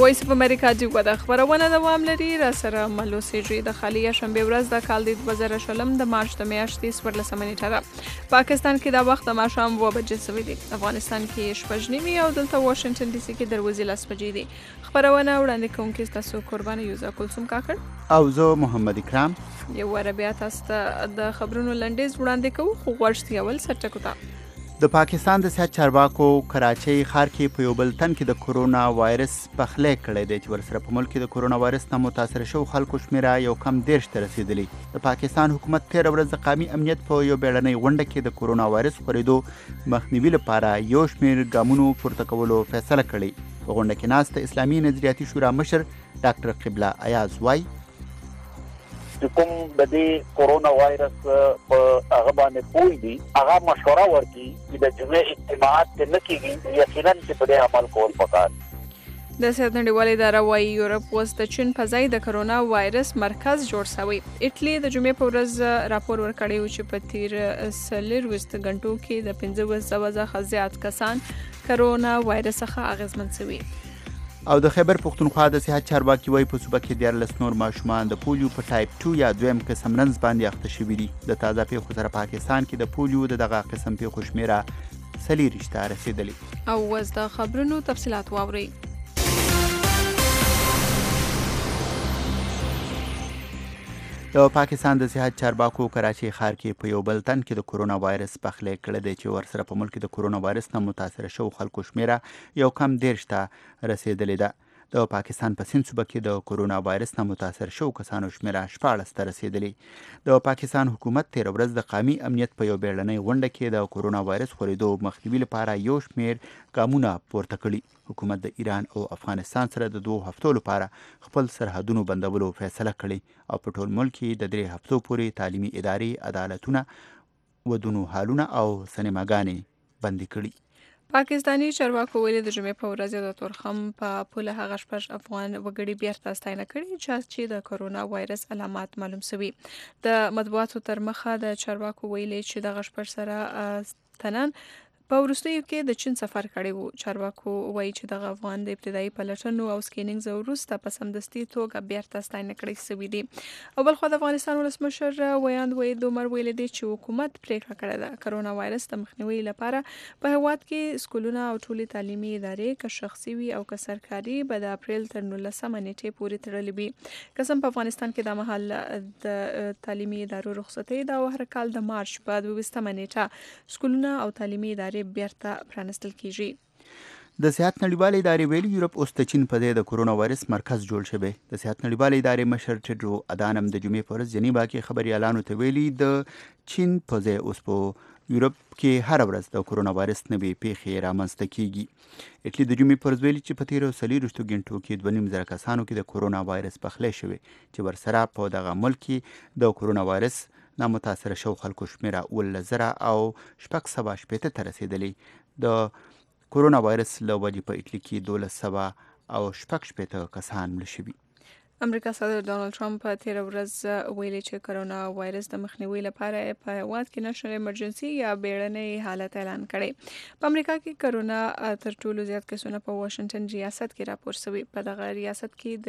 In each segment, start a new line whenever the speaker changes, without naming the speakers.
وایس اف امریکا جوګه د خبرونه دوام لري را سره ملوسیجی د خالی شنبه ورځ د کال د 2020 د مارچ د میاشتې 14 نیټه پاکستان کې دا وخت د ماښام 2 بجې شوی دی افغانستان کې شپږ نیمې او دلته واشنگټن ډي سي کې دروازې 10 بجې دي خبرونه وړاندې کوونکې تاسو قرباني یوزا کلثوم کاکړ
او زه محمد اکرام
یو ور بیا تاسو د خبرونو لنډیز وړاندې کوو خو غوښتي اول سرټکو
د پاکستان د سیاست چارواکو کراچۍ ښار کې په یو بل تن کې د کورونا وایرس پخلی کړی دی چې ورسره په ملک کې د کورونا وایرس نه متاثره شوو خلکو شمیره یو کم 10 ته رسیدلی د پاکستان حکومت 13 ورځ د قومي امنیت په یو بیړنۍ غونډه کې د کورونا وایرس خپرېدو مخنیوي لپاره یو شمېر ګامونو پورته کولو فیصله کړې په غونډه کې ناست اسلامي نظریاتي شورا مشر ډاکټر قبله ایاز وایي
کوم د دې کورونا وایرس په هغه باندې پوي دي هغه مشوره ورکړي چې د جمعې اجتماعات نه کیږي یقینا چې په دې عمل کول پکار
د صحت نړیوالې اداره وايي یورپ اوس د چین په ځای د کرونا وایرس مرکز جوړ شوی اټلی د جمعې په ورځ راپور ورکړی و چې په تیر 24 غنټو کې د 15,000 څخه زیات کسان کرونا وایرس څخه اغېزمن شوي
او د خیبر پختونخوا د صحت چارواکي وایي په صوبه کې 14 نور ماشومان د پولیو په ټایپ 2 یا دویم قسم رنځ باندې اخته شوي دي د تازه پیښو سره پاکستان کې د پولیو دغه قسم پیښو شمیره 40 ته رسیدلې
او اوس د خبرونو تفصیلات واورئ
د پاکستان د صحت چارواکو کراچۍ ښار کې په یو بل تن کې د کورونا وایرس پخلی کړی دی چې ورسره په ملک کې د کورونا وایرس نه متاثره شوو خلکو شمیره یو کم 10 ته رسیدلې ده د پاکستان په سند صوبه کې د کورونا وایرس نه متاثر شوو کسانو شمیره 14 ته رسیدلې د پاکستان حکومت 13 ورځ د قومي امنیت په یو بیړنۍ غونډه کې د کورونا وایرس خپرېدو مخنیوي لپاره یو شمېر ګامونه پورته کړي حکومت د ایران او افغانستان سره د 2 هفتو لپاره خپل سرحدونو بندولو فیصله کړې او په ټول ملک کې د 3 هفتو پورې تعلیمي ادارې عدالتونه ودونو هالونه او سینماګانې بندي کړي
پاکستاني چارواکو ویلي د جمعې په ورځ د تورخم په پوله هغه شپږ افغان وګړي بیرته ستاینه کړې چې د کورونا وایرس علامات معلوم شوي د مطبوعاتو تر مخه د چارواکو ویلي چې دغه شپږ سره تنن په وروستیو کې د چین سفر کړی وو چارواکو وایي چې دغه افغان د ابتدایي پلټنو او سکینینګ وروسته په سمدستي توګه بیرته ستاینه کړی شوي دي او بل خو د افغانستان ولسمشر ویاند وحید عمر ویلي دی چې حکومت پریکړه کړې ده کرونا وایرس د مخنیوي لپاره په هیواد کې سکولونه او ټولې تعلیمي ادارې که شخصي وي او که سرکاري به د اپریل تر 19 نیټې پورې تړلې وي قسم په افغانستان کې د مهال د تعلیمي ادارو رخصتۍ دا هر کال د مارچ په 22 نیټه سکولونه او تعلیمي ادارې بیرته پرانستل کیږي
د صحت نړیوالې ادارې ویلي یورپ اوس د چین په ځای د کورونا وایرس مرکز جوړ شوی د صحت نړیوالې ادارې مشر ټیډرو ادانم د جمعې په ورځ جنیوا کې خبريالانو ته ویلي د چین په ځای اوس په یورپ کې هر ورځ د کورونا وایرس نوې پیښې رامنځته کیږي اټلی د جمعې په ورځ ویلي چې په تیرو 40 غنټو کې 2.5 کسانو کې د کورونا وایرس پخلی شوی چې ورسره په دغه ملک کې د کورونا وایرس نه متاثره شو خلکو شمیره 1,000 او 670 ته رسیدلې د کورونا وایرس له وجې په اټلی کې 1200 او 670 کسان مړه شوي
امریکا صدر ډونالد ټرمپ په تیر ورځ ویلي چې کرونا وایرس د مخنیوي لپاره په هیواد کې نشنل ایمرجنسي یا بیړنۍ حالت اعلان کړي په امریکا کې کرونا تر ټولو زیات کسونه په واشنگټن ریاست کې راپور شوي په دغه ریاست کې د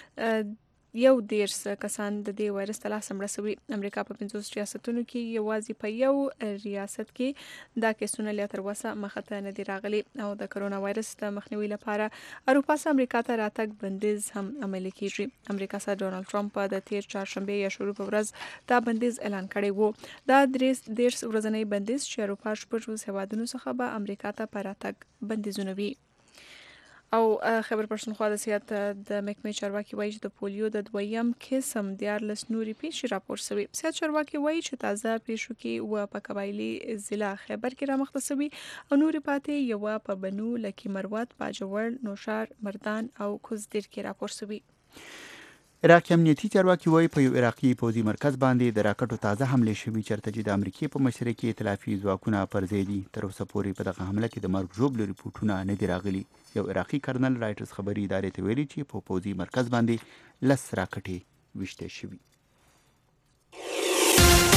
11 کسان د دې وایرس ته لاس مړه شوي امریکا په 50 ریاستونو کې یوازې په یو ریاست کې دا کیسونه لا تر اوسه مخه ته نه دي راغلي او د کرونا وایرس د مخنیوي لپاره اروپا سره امریکا ته راتګ بندیز هم عملي کیږي امریکا سره ډونالد ټرمپ د تیر چهارشنبه یا شروع په ورځ دا بندیز اعلان کړی وو دا 30 ورځنی بندیز چې اروپا شپږ هیوادونو څخه به امریکا ته پر راتګ بندیزونه وي او خبر پښتونخوا د صحت د محکمې چارواکي وایي چې د پولیو د دویم قسم 14 نوري پیښې راپور شوي صحت چارواکي وایي چې تازه پیښو کې و په قبایلی ضلع خیبر کې رامخته شوي او نوري پاتې یو په بنو لکی مروت باجوړ نوشار مردان او کوزدیر کې راپور شوي
عراق امنیتي چارواکي وایي په یو عراقي پوځي مرکز باندې د راکټو تازه حمله شوې چرته چې د امریکای په مشرۍ کې ائتلافي ځواکونه پر ځای دي تر اوسه پورې په دغه حمله کې د مرګ ژوبلو ریپورټونه نه دي راغلي یو عراقي کرنل رایټرز خبري ادارې ته ویلي چې په پوځي مرکز باندې 10 راکټې وشته شوي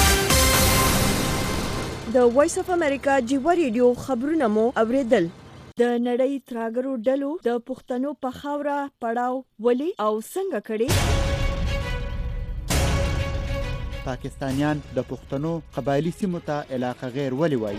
د وایس اف امریکا جیو ریډیو خبرونه مو اوریدل د نړۍ تراګرو ډلو د پښتنو په خاوره پړاو ولي او څنګه کړي.
پاکستانیان د پښتنو قبایلی سیمو ته علاقه غیر ولي وایي.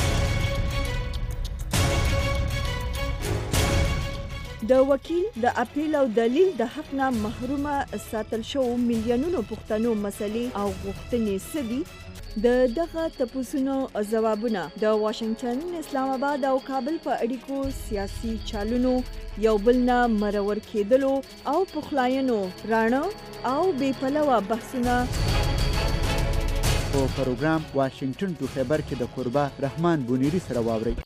د وکیل د اپیل او دلیل د حق نه محرومه ساتل شو میلیونونو پښتنو مسلې او غوښتنې سدي. د دغه تپوسونو ځوابونه د واشنگټن، اسلام آباد او کابل په اړیکو سیاسي چالونو یو بل نه مرور کېدلو او پخلاینو رانه او بې پلوه بحثونه
په پروګرام واشنگټن ټو خیبر کې د قربا رحمان بونیری سره واورئ.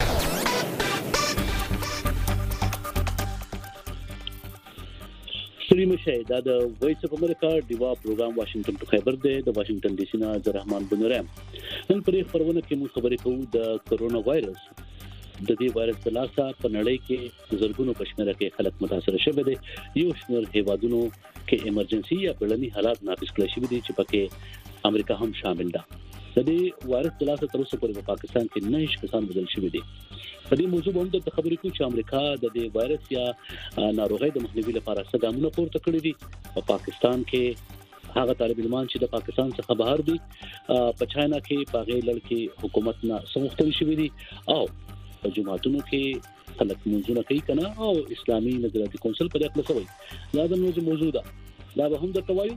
سلیم شه دا د وایس اف امریکا دیوا پروګرام واشنگټن ټو خیبر دی د واشنگټن ډي سي نه د رحمان بونیری. نن پرې خبرونه کې موږ خبرې کوو د کرونا وایرس. د دې وایرس د لاسه په نړۍ کې زرګونو پښمنه کې خلک متاثر شوه دي. یو شمېر هیوادونو کې ایمرجنسي یا بلني حالات نافذ کړل شوي دي چې پکې امریکا هم شامل ده. د دې وایرس د لاسه تر اوسه پورې په پاکستان کې 9 کسان وژل شوي دي. په دې موضوع باندې د خبرې کوو چې امریکا د دې وایرس یا ناروغۍ د مخنیوي لپاره څه ګامونه پورته کړي دي. په پاکستان کې هغه طالب علمان چې د پاکستان څخه بهر دي په چاینا کې باغې لړکي حکومت نه سمختلي شوي دي او په جماعتونو کې خلک منځونه کوي کنه او اسلامي نظریاتي کونسل په دې خپل سوي دا د موضوع ده. دا به هم د توایو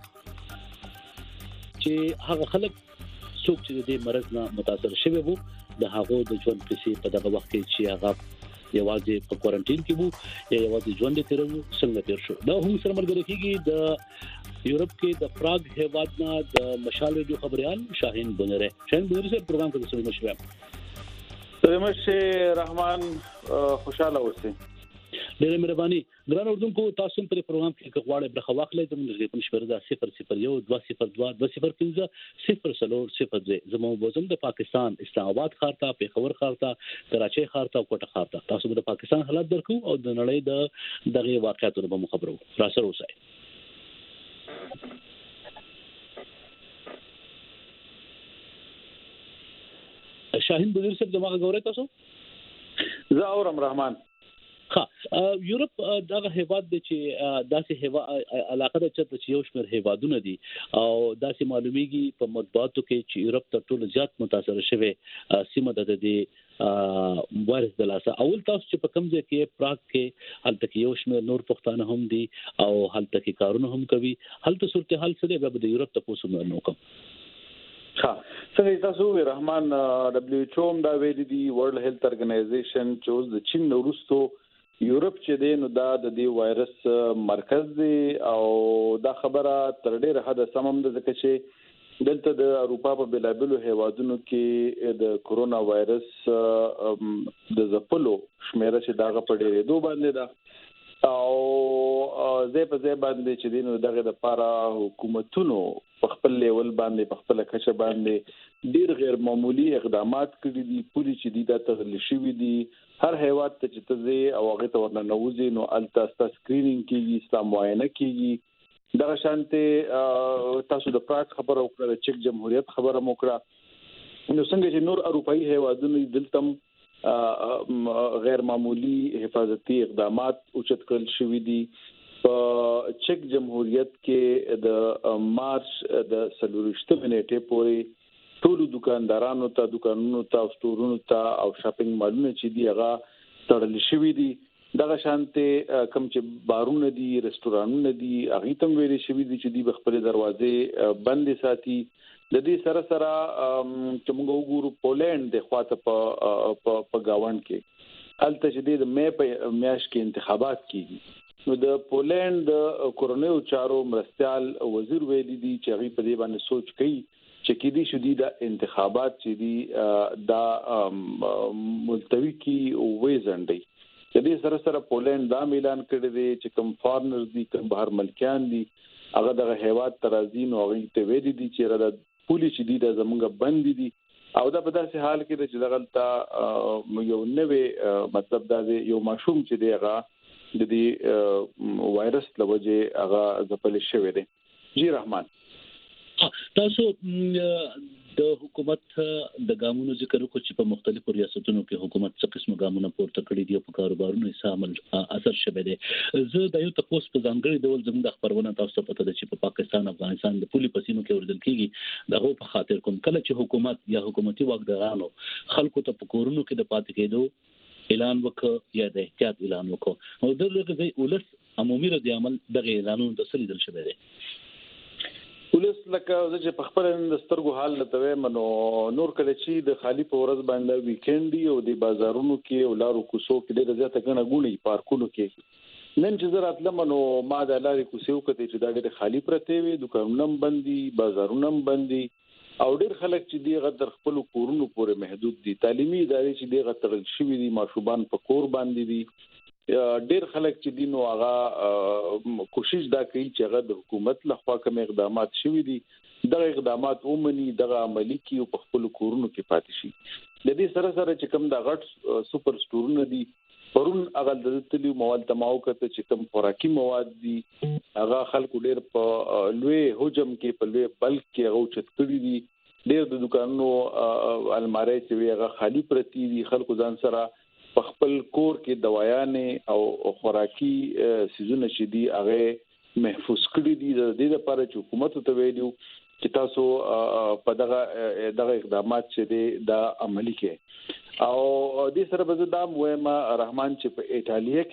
چې هغه خلک څوک چې د مرض نه متاثر شوي وو د هغه د ژوند کیسې په دغه وخت کې چې هغه یوازې په کوارنټین کې وو یا یوازې ژوند تیرو څنګه تیر شو. دا هم سره مرګ کېږي د یورپ کې د پراګ هیواد نه د مشال ریډیو خبريال شاهین بونیری. شاهین بونیری سره پروګرام کې سره مشوره.
سلامشه رحمان خوشاله اوسئ.
ډېر مهرباني. ګران اردوونکو تاسو په پروګرام کې غواړئ برخه واخلئ. زموږ د ټلیفون شمېره ده 001-202-205-003. زموږ وزم د پاکستان اسلام آباد ښار ته، پېښور ښار ته، کراچۍ ښار ته او کوټه ښار ته. تاسو د پاکستان حالات درکو او د نړۍ د دغه واقعیتونو په خبرو را سره اوسئ. شاهین بونیری صاحب دماغ غوړی تاسو؟
زه اورم رحمان.
یورپ دغه هیواد دی چې داسې هیواد علاقه ده چې یو شمېر هیوادونه دي او داسې معلومیږي په مطبوعاتو کې چې یورپ تر ټولو زیات متاثر شوی سیمه ده د وایرس د لاسه. اول تاسو چې په کوم ځای کې پراګ کې هلته کې یو شمېر نور پښتانه هم دي او هلته کې کارونه هم کوي. هلته صورتحال څه دی به د یورپ تاسو نو کوم
څنګه تاسو رحمان دبليو ایچ او دا ویل دي ورلد هیلث ارګنایزیشن چې د چین وروسته یورپ چې دی نو دا د دې وایرس مرکز دی او دا خبره تر ډیره حد سمم ده ځکه چې دلته د اروپا په بلابلو هیوادونو کې د کرونا وایرس د ځپلو شمیره چې داغه په ډیره دوه باندې ده او زه په ځای باندې چې دینو دغه د لپاره حکومتونو په خپل لیول باندې په خپل کچه باندې ډیر غیر معمولی اقدامات کړي دي. پوری چې د تغلی شوی دي هر هیواد ته چې تزي او هغه ته ورننوځي نو التا سکرینینګ کیږي، اسلام معاینه کیږي. دغه شانته تاسو د پراګ خبره وکړه، چک جمهوریت خبره وکړه. نو څنګه چې نور اروپאי هیوادونو دلته غیر معمولی حفاظتي اقدامات اوچت کړل شوې دي. په چک جمهوریت کې د مارچ د 23 نیټې پورې ټول دکاندارانو ته، دکانونو ته، سټورونو ته او شاپینګ مالونو چې دی هغه تړل شوې دي. دغه شانته کم چې بارونه دي، رستورانونه دي، هغه تم ویلې شوې دي چې دی خپل دروازې بند ساتي. د دې سره چې موږ وګورو پولند د خواته په گاوند کې الته چې د مې په میاشت کې انتخابات کیږي نو د پولند د کورونیو چارو مرستيال وزیر ویلي دي چې هغه په دې باندې سوچ کوي چې کې دي شدي د انتخابات چې دي دا ملتوي کی وېزندي. د دې سره پولند دا اعلان کړی دی چې کوم فارنرز دي، کوم بهر ملکیان دي، هغه دغه هیواد ترازین او هغه ته ویلي دي چې را پولیس دي د زمونږ بند دي او دا په داسې حال کې چې دغلطه یو نوې مطلب دا یو ماشوم چې دی هغه د دې وایرس لوجه هغه ځپل شوی دی. جی رحمان
تاسو د حکومت د ګامونو ذکر وکړو چې په مختلفو ریاستونو کې حکومت څه قسم ګامونه پورته کړي دي او په کاروبارونو یې اثر شوی دی. زه د یو تاسو په ځانګړي ډول زموږ د خبرونه تاسو ته پته ده چې په پاکستان افغانستان د پولي پسینو کې ورزل کیږي دغه په خاطر کوم کله چې حکومت یا حکومتي واکدارانو خلکو ته په کورونو کې د پاتې کېدو اعلان وکړ یا د احتیاط اعلان وکړ او دغه ځای ولس عمومي رد عمل دغه اعلانونو د سړي دل شوی دی.
پولیس لکه چې په خپل د سترګو حال لته منو نور کله چې د خالی په ورځ باندې ویکند او د بازارونو کې او لارو کوڅو کې ډېر زیاته غنه غونې پارکونو کې نن چې زه راتلم نو ما د لارې کوڅو کې چې دا ډېر خالی پرته وي دکانونه بندي بازارونه بندي او ډېر خلک چې دی غدر خپل کورونو پورې محدود دي تعلیمي ادارې چې دی غترل شوی دي ماشومان په کور باندې دي ډېر خلک چې دینو هغه کوشش دا کوي چې هغه د حکومت لخوا کوم اقدامات شوي دي دغه اقدامات ومني دغه عملی کی او په خپل کورونو کې پاتې شي. د دې سره سره چې کوم د غټ سوپر سټورونه دي پرون هغه د تلی مواد تماو کته چې کوم خوراکي مواد دي هغه خلکو ډېر په لوی حجم کې په لوی بلک کې هغه چت کړی دي ډېر د دکانونو الماری چې هغه خالی پرتی دي خلکو ځان سره په خپل کور کې دوايانې او خوراکي سيزونه چې دي هغه محفوظ کړي دي د دې لپاره چې حکومت ته ویلو چې تاسو په دغه اقدامات چې دي دا عملي کړئ او دې سره به دا مهمه رحمان چې په ایتالیا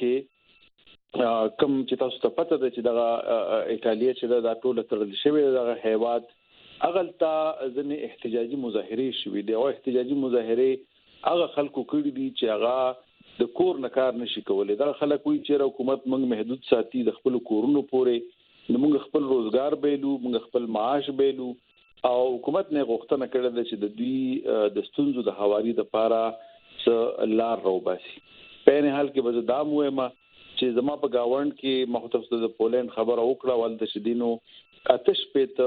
کې کوم چې تاسو ته پته ده چې دغه ایتالیا چې دا ټول ترل شوی دغه هیواد اغلطه ځنې احتجاجي مظاهره شوې دي او احتجاجي مظاهره هغه خلکو کړی دي چې هغه د کور نه کار نشي کولای دا خلک وی چې حکومت موږ محدود ساتي د خپل کورونو پورې موږ خپل روزګار بیلو موږ خپل معاش بیلو او حکومت نه غوښتنه کړې ده چې د دوی د ستونزو د حوالي د پاره څه لار روباسي په نه حال کې به دا مهمه چې زما په گاوند کې مختص د پولند خبر وکړه ول د شدینو آتش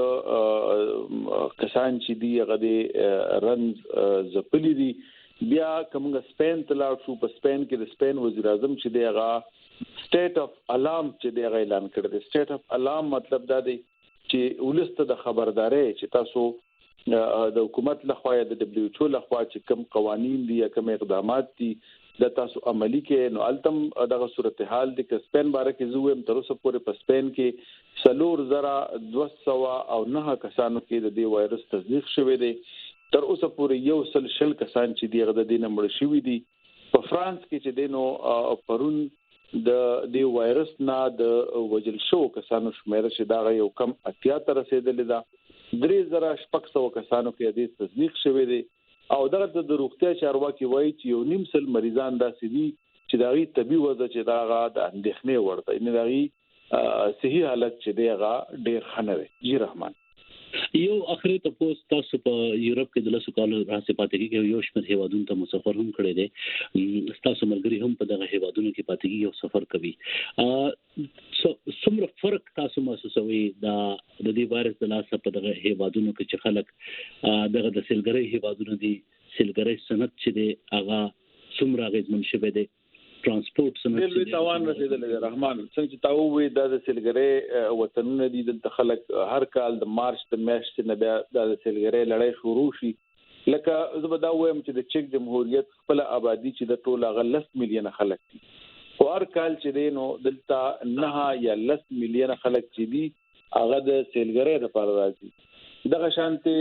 پته کسان چې دی هغه د رنز زپلی دي بیا کومه سپین تلاړ شو په سپین کې د سپین وزیر اعظم چې دی هغه سټیټ اف الارم چې دی اعلان کړی دی سټیټ اف الارم مطلب دا دی چې ولسته د خبرداري چې تاسو د حکومت لخوا د دبليو ایچ او لخوا چې کوم قوانين دي یا کوم اقدامات دي د تاسو عملی کې نو التم دغه صورتحال د سپین باره کې زویم تر اوسه پورې په سپین کې 4200 او 9 کسانو کې د دې وایرس تصدیق شوی دی تر اوسه پورې 100 کسان چې دیغه د دینه مړ شوی دي په فرانس کې چې دینو پرون د دې وایرس نه د وجل شو کسانو شمیر چې دا یو کم 80 تر رسیدلې ده 3600 کسانو کې د تصدیق شوی دی او دغه د روغتیا چارواکي وایي چې 1.5 مریضان داسې دي چې داغي طبي وضع چې داغه د اندېښنې ورته ان داغي صحیح حالت چې دیغه ډېر خنوي جی رحمان
یو اخري تاسو په یورپ کې د لاسو کال راځي پاتې کېږي یو شمېر هیوادونو ته مسافر هم کړی دی تاسو ملګری هم په دغه هیوادونو کې پاتې کېږي او سفر کوي څومره فرق تاسو محسوسوي د دې وایرس د لاسه په دغه هیوادونو کې چې خلک دغه د سیلګرۍ هیوادونو دي سیلګرۍ صنعت چې دی هغه څومره غیزمن شوی دی ترانسپورت صنعت
د توان رسیدلې رحمان څنګه چې تاسو وې د سیلګرۍ وطنونه دي د خلک هر کال د مارچ د میاشتې نه بیا د سیلګرۍ لړۍ شروع شي لکه زبدا وایم چې د چک جمهوریت خپل آبادی چې د ټوله غلس میلیون خلک دي او هر کال چې دینو دلته 9 یا 10 میلیون خلک چې دي هغه د سیلګرۍ لپاره راځي دغه شانتي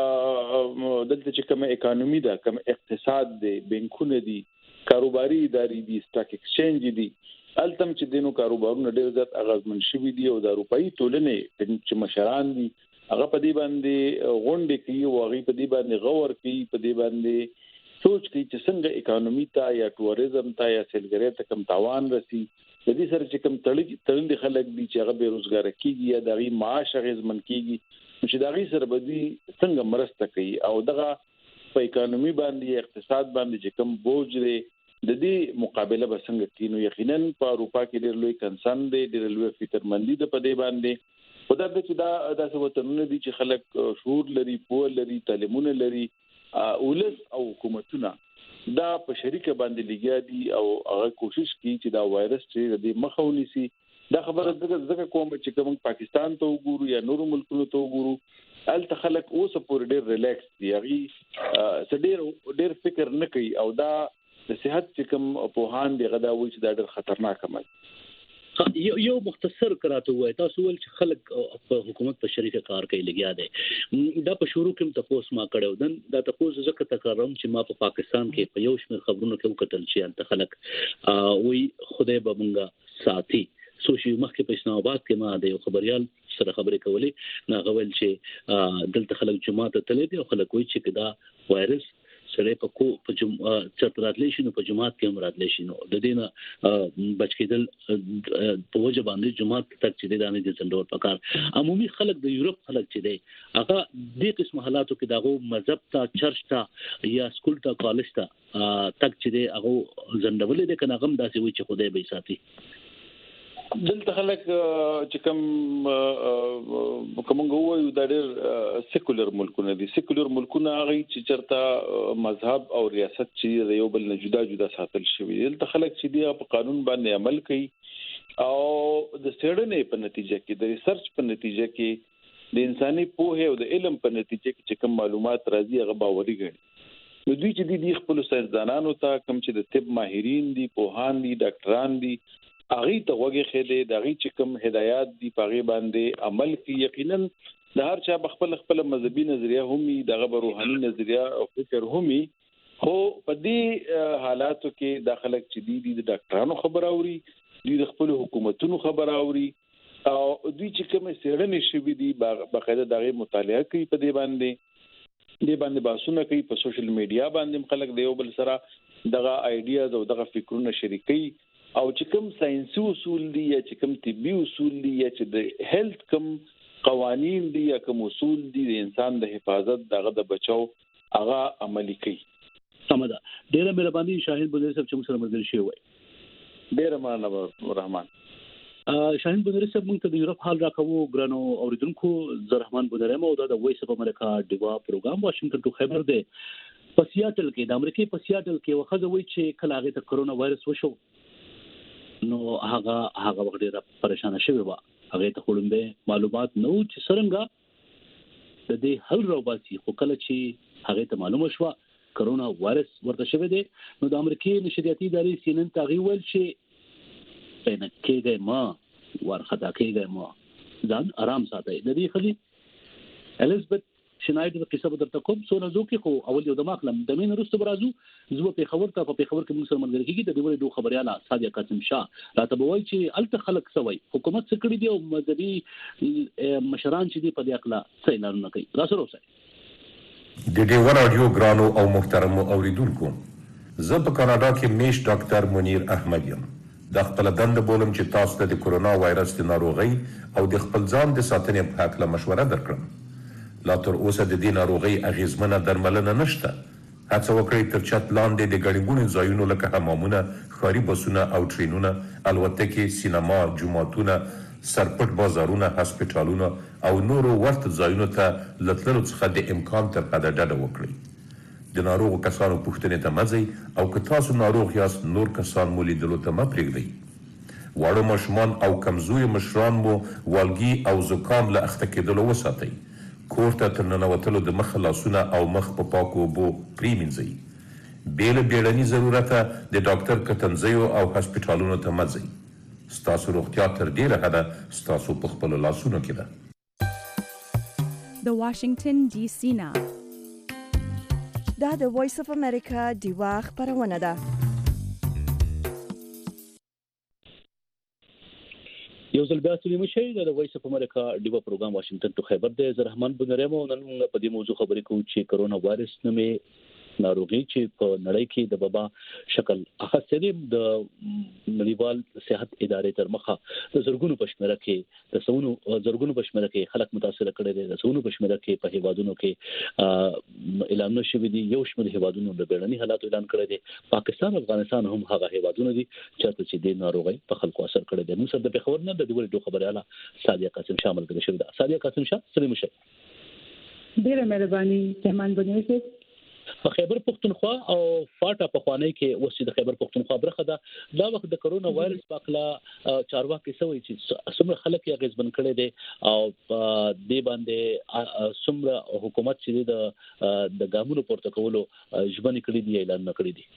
دلته چې کوم اکانومي ده کوم اقتصاد دی بانکونه دي کاروباري ادارې دي سٹاک ایکسچینج دي التم چې دینو کاروبارونه ډېر زیات اغازمن شوي دي او د اروپאי ټولنې چې مشران دي هغه په دې باندې غونډې کوي او هغه په دې باندې غور کوي په دې باندې سوچ کوي چې څنګه اکانومي ته یا ټوریزم ته یا سیلګرۍ ته کم تاوان رسي د دې سره چې کم تړلي خلک دي چې هغه بیروزګار کیږي یا دغه معاش غیزمن کیږي چې دغه سره بدی څنګه مرسته کوي او دغه په اکانومي باندې اقتصاد باندې چې کم بوج لري د دې مقابله به څنګه کینو یقینا په اروپا کې ډېر لوی کنسرن دی ډېر لوی فکرمندي ده په دې باندې خدای دې چې دا داسې وطنونه دي چې خلک شعور لري پوهه لري تعلیمونه لري اولس او حکومتونه دا په شریکه باندې لګیا دي او هغه کوشش کوي چې دا وایرس چې د مخه ونیسي دا خبره دغه کوم چې کوم پاکستان ته وګورو یا نورو ملکونو ته وګورو ال تخلق اوس پور ډیر ریلیکس دی هغه ډیر فکر نه کوي او دا د صحت چې کوم په دی غدا وایي چې دا ډیر خطرناک عمل
یو مختصر کراته وای تاسو ول چې خلک په حکومت په شریکه کار کوي لګیا دي دا په شروع کې تاسو ما کړو دن دا تاسو ځکه تکرارم چې ما په پاکستان کې په یو شمېر خبرونو کې وکتل چې انت خلک وی خدای به مونږه ساتي سوشي مخکې په اسلام آباد کې ما د خبريال سره خبرې کولې نا غول چې دلته خلک جمعه ته تللی دي او خلک وایي چې دا وایرس سره په چتراتلی شنو په جماعت کې مراد لشي نو د دینه بچ کېدل په وجه باندې جماعت تک چې د انځ څنډور پکار عمومي خلک د یورپ خلک چې دی هغه د قسم حالاتو کې دغه مذهب ته چرچ ته یا سکول ته کالج ته تک چې دی هغه زندولې د کنه غم داسې وي چې خدای به ساتي
دلته خلک چې کوم وایو د ډېر سیکولر ملکونه دي سیکولر ملکونه هغه چې چرته مذهب او ریاست چې یو بل نه جدا ساتل شوی دلته خلک چې دی په قانون باندې عمل کوي او د سټډنې په نتیجه کې د ریسرچ په نتیجه کې د انساني پوهه او د علم په نتیجه کې چې کوم معلومات راځي هغه باوري ګڼي نو دوی چې دی خپل ساينسدانانو ته کوم چې د طب ماهرین دي پوهان دي ډاکټران دي اغه ته وګه خېده د اغه چې کوم هدايات دی پاغي باندې عمل کوي یقینا د هر چا خپل مذهبي نظریه همي دغه روحاني نظریه او فکر همي خو په دې حالاتو کې داخله چې دی د ډاکټرانو خبر اوري د خپل حکومتونو خبر اوري او دوی چې کوم سیړنې شوي دي باقاعده دغه مطالعه کوي په دې باندې باسونه کوي په سوشل میډیا باندې خلک د یو بل سره دغه آیډیاز او دغه فکرونه شریکي او چې کوم ساينسي اصول دي یا چې کوم طبي اصول دي یا چې د هیلث کوم قوانين دي یا کوم اصول دي د انسان د حفاظت دغه د بچاو هغه عملي کوي
سمدا ډیره مهرباني شاهین بودری صاحب چې موږ سره ملګری شوی وای
ډیره مننه رحمان
شاهین بودری صاحب موږ ته د یورپ حال راکوو ګرانو اوریدونکو زه رحمان بودری مو د وایس اف امریکا ډیوا پروګرام واشنگټن ټو خیبر دی په سیاتل کې د امریکای په سیاتل کې وخت وای چې کله هغه ته کرونا وایرس وشو نو هغه وخت ډیره پریشان شوی و هغه ته خلنده معلومات نو چې څنګه د دې حل راوباسي خو کله چې هغه ته معلومه شو کرونا وایرس ورته شوی دی نو د امریکای نشریاتي ادارې سینن تغیول چې پنه کېږي ما ورخدا کېږي ما ځان آرام ساتي د دې خلی الیزابت شنایډر قصه بدرته کوم سو نزو کې خو اول یو د ماخلم د مين رستو برازو زو په خبر ته په خبر کې موږ سره ملګری کیږي د دې دوه خبرياله صادق قاسم شاه راته وایي چې الته خلک سوي حکومت څخه کړی دی او مذهبي مشران چې دی په دې اقلا څه اعلان نه کوي راسره اوسه
د دې ورادیو ګرانو او محترم اوریدونکو زه په کاناډا کې میش ډاکټر منیر احمد یم د خپل دند بولم چې تاسو ته د کورونا وایرس د ناروغي او د خپل ځان د ساتنې په اړه مشوره درکړم لا تر اوسه د دې ناروغي اغیزمنه درملنه نشته هڅه وکړئ تر چت لاندې د ګڼګونو ځایونو لکه حمامونه ښاري بسونه او ټرینونه الوتکې سینما جوماتونه سرپټ بازارونه هسپټالونه او نورو ورته ځایونو ته لتللو څخه د امکان تر حده ډډه وکړئ د ناروغو کسانو پوښتنې ته مه ځئ او که تاسو ناروغ یاست نور کسان مو لیدلو ته مه پرېږدئ واړه ماشومان او کمزوري مشران مو والګي او زکام له اخته کېدلو وساتئ کور ته تر ننوتلو د مخ لاسونه او مخ په پاکو اوبو پریمنځئ بیړني ضرورته د ډاکټر کتنځیو او هسپټالونو ته مه ځئ ستاسو روغتیا تر ډیره حده ستاسو په خپلو لاسونو کې ده
د واشنگټن ډي سي نه
دا د وایس اف امریکا ډیوا خبرونه ده
یو ځل بیا سلیم شي د وایس اف امریکا ډیوا پروګرام واشنگټن ټو خیبر دی زه رحمان بنرمو نن موږ په دې موضوع خبرې کوو چې کرونا وایرس نومې ناروغي چې په نړۍ کې د وبا شکل اخیستې د نړیوال صحت ادارې تر مخه د زرګونو پښمنه کې د سونو زرګونو پښمنه کې خلک متاثر کړي دي د سونو پښمنه کې په هیوادونو کې اعلان شوی دی یو شمېر هیوادونو د بیړني حالات اعلان کړی دي پاکستان افغانستان هم هغه هیوادونه دي چې د ناروغي په خلکو اثر کړی دی نو سره د خبر نه د دوه دوه خبرياله صادق قاسم شامل کړي شوی دا صادق قاسم شاه سلیم شه
ډیره مهرباني رحمان بنیر
په خیبر پختونخوا او فاټا په خوانی کې اوس د خیبر پختونخوا برخه ده دا وخت د کرونا وایرس په اړه چارواکي سوي چې څومره خلک یې غیزبن کړي دي او د باندې څومره حکومت چې د ګامونو پورته کولو ژمنې کړې دي اعلان کړی دي.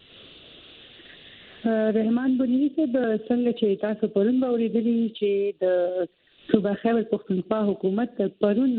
رحمان بنيري صاحب څنګه چې تاسو پرون باورېدلی چې د صوبه خیبر پختونخوا حکومت پرون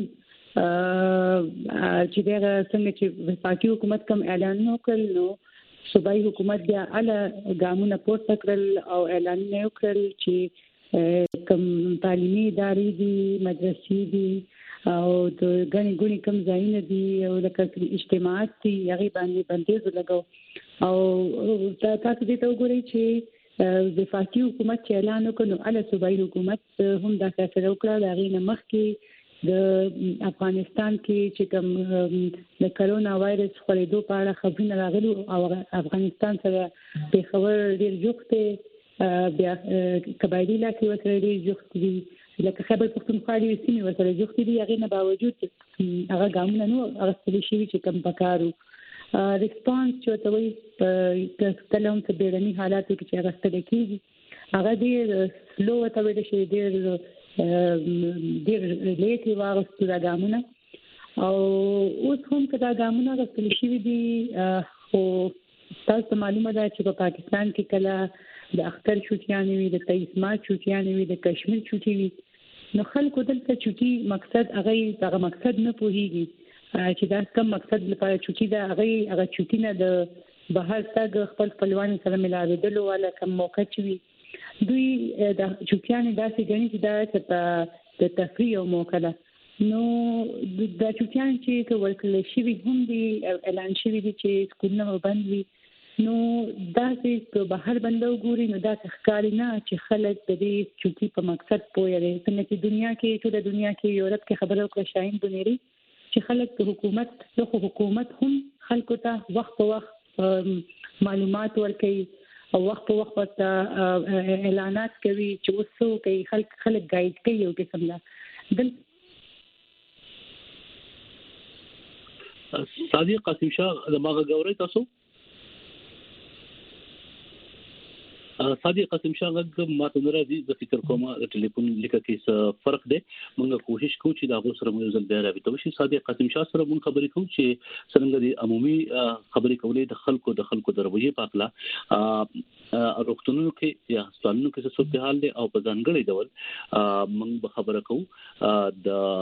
چې دا څنګه چې وفاقي حکومت کوم اعلان وکړ نو صوبایي حکومت بیا اعلی ګامونه پورته کړل او اعلان وکړل چې کوم تعلیمي ادارې دي مدرسې دي او د غني کم ځایونه دي او د اجتماعات دي هغه باندې بندیز لګاو او تاسو دې ته وګورئ چې وفاقي حکومت چې اعلان وکړ نو اعلی صوبایي حکومت هم دا فیصله وکړه د غینه مخکې د افغانستان کې چې کوم د کرونا وایرس خپرېدو په اړه خبرونه راغلي او افغانستان سره په خبر ډیر جوړته بیا قبایلی علاقې وسره ډیر جوړ دي لکه خیبر پختونخوا دي سیمې وسره جوړ دي هغه نه باوجود هغه ګامونه نو اغستل شي چې کم پکارو ریسپانس چې توي په کلم ته بیرني حالاتو کې چې اغستل کیږي هغه ډیر سلو ته ویل شي ډیر لیټي واغستل ګامونه او اوس هم کدا ګامونه اغستل شي دي خو تاسو معلومه ده چې په پاکستان کې کله د اختر چوټیانې وي د 23 مارچ چوټیانې وي د کشمیر چوټي وي نو خلکو دلته چوټي مقصد هغه مقصد نه پوهیږي چې دا کوم مقصد لپاره چوټي دا هغه چوټي نه د بهر تګ خپل خپلوان سره ملاوېدل ولا کوم موقع چوي دوی د چوټیانې داسې غني چې دا د تفریح او موقع ده نو د چوټیان چې ورکل شي هم دي اعلان شوی دي چې سکولونه بند وي نو دا چې بهر بندو ګوري نو دا ښکاري نه چې خلک د دې چوټي په مقصد پوي لري څنګه چې دنیا کې ټول دنیا کې یورپ کې خبرو کړه شاهین بنيري چې خلک د حکومت هم خلکو ته وخت په وخت معلومات ورکوي او وخت په وخت اعلانات کوي چې وسو کوي خلک گایډ کوي او قسم لا
صادق قاسم شاه دماغه غوړی تاسو صادق قاسم شاه غږ ماته ناراضي د فکر کومه د ټلیفون لیکه کې فرق دی موږ کوشش کوو چې دا غو سره موږ ځل بیا راوي شي صادق قاسم شاه سره موږ خبرې کوو چې څنګه د عمومي خبرې کولې د خلکو د رویه په اړه روغتونونو کې یا هسپتالونو کې څه صورتحال دي او په ځانګړي ډول موږ خبره کوو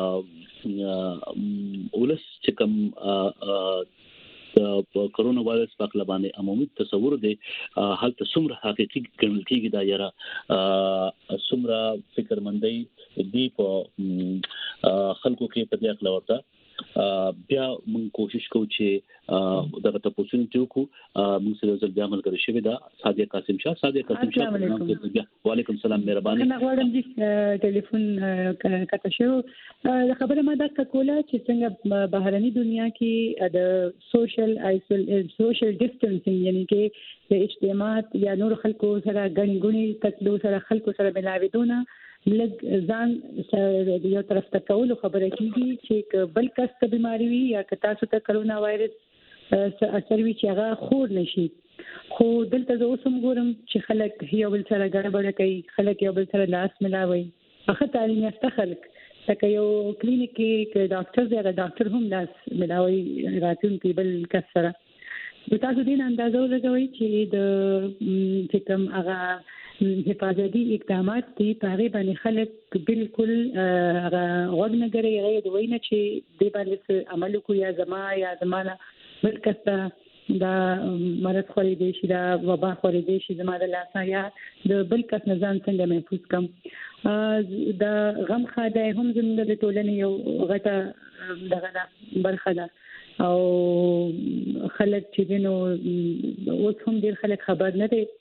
د ولس چې کوم د کرونا وایرس په اړه باندې عمومي تصور دی حالت څومره حقيقي ګڼل کېږي دا یاره څومره فکرمندۍ دی په خلکو کې په دې اړه ورته بیا موږ کوشش کوو چې دغه تاسو ته وکړو موږ سره ځل بیا عمل کوي شوی دا صادق قاسم شاه وعلیکم السلام مهرباني
انا غواړم چې ټلیفون کته شو خبره ما دا کوله چې څنګه بهرني دنیا کې د سوشل ډیسټنسینګ یعنی کې د اجتماعات یا نور خلکو سره غني تکلو سره خلکو سره ملاویدونه لږ ځان یو طرف ته کول خبره کیږي چې بل کس ته بيماري وي یا که تاسو ته کرونا وایرس اثر وي چې هغه خور نشي خو دلته زه اوس هم ګورم چې خلک یو بل سره ګډوډ کوي خلک یو بل سره لاس ملاوي هغه تعلیم یافته خلک لکه یو کلینیک کې ډاکټر دی هغه ډاکټر هم لاس ملاوي راتلونکي بل کس سره تاسو دې اندازو لګوي چې د کوم هغه حفاظتي اقدامات دي په باندې خلک بالکل غوږ نه غړي غي د وینه چې د باندې عمل کوي یا زمانه ورکسته دا مرض خوري دي شي دا وبا خوري دي شي زماده لاسه یا د بل کس نظام څنګه محفوظ کم دا غم خاده هم زموږ د ټولنې یو غټه دغه برخه ده او خلک چې دینو اوس هم ډیر خلک خبر نه دي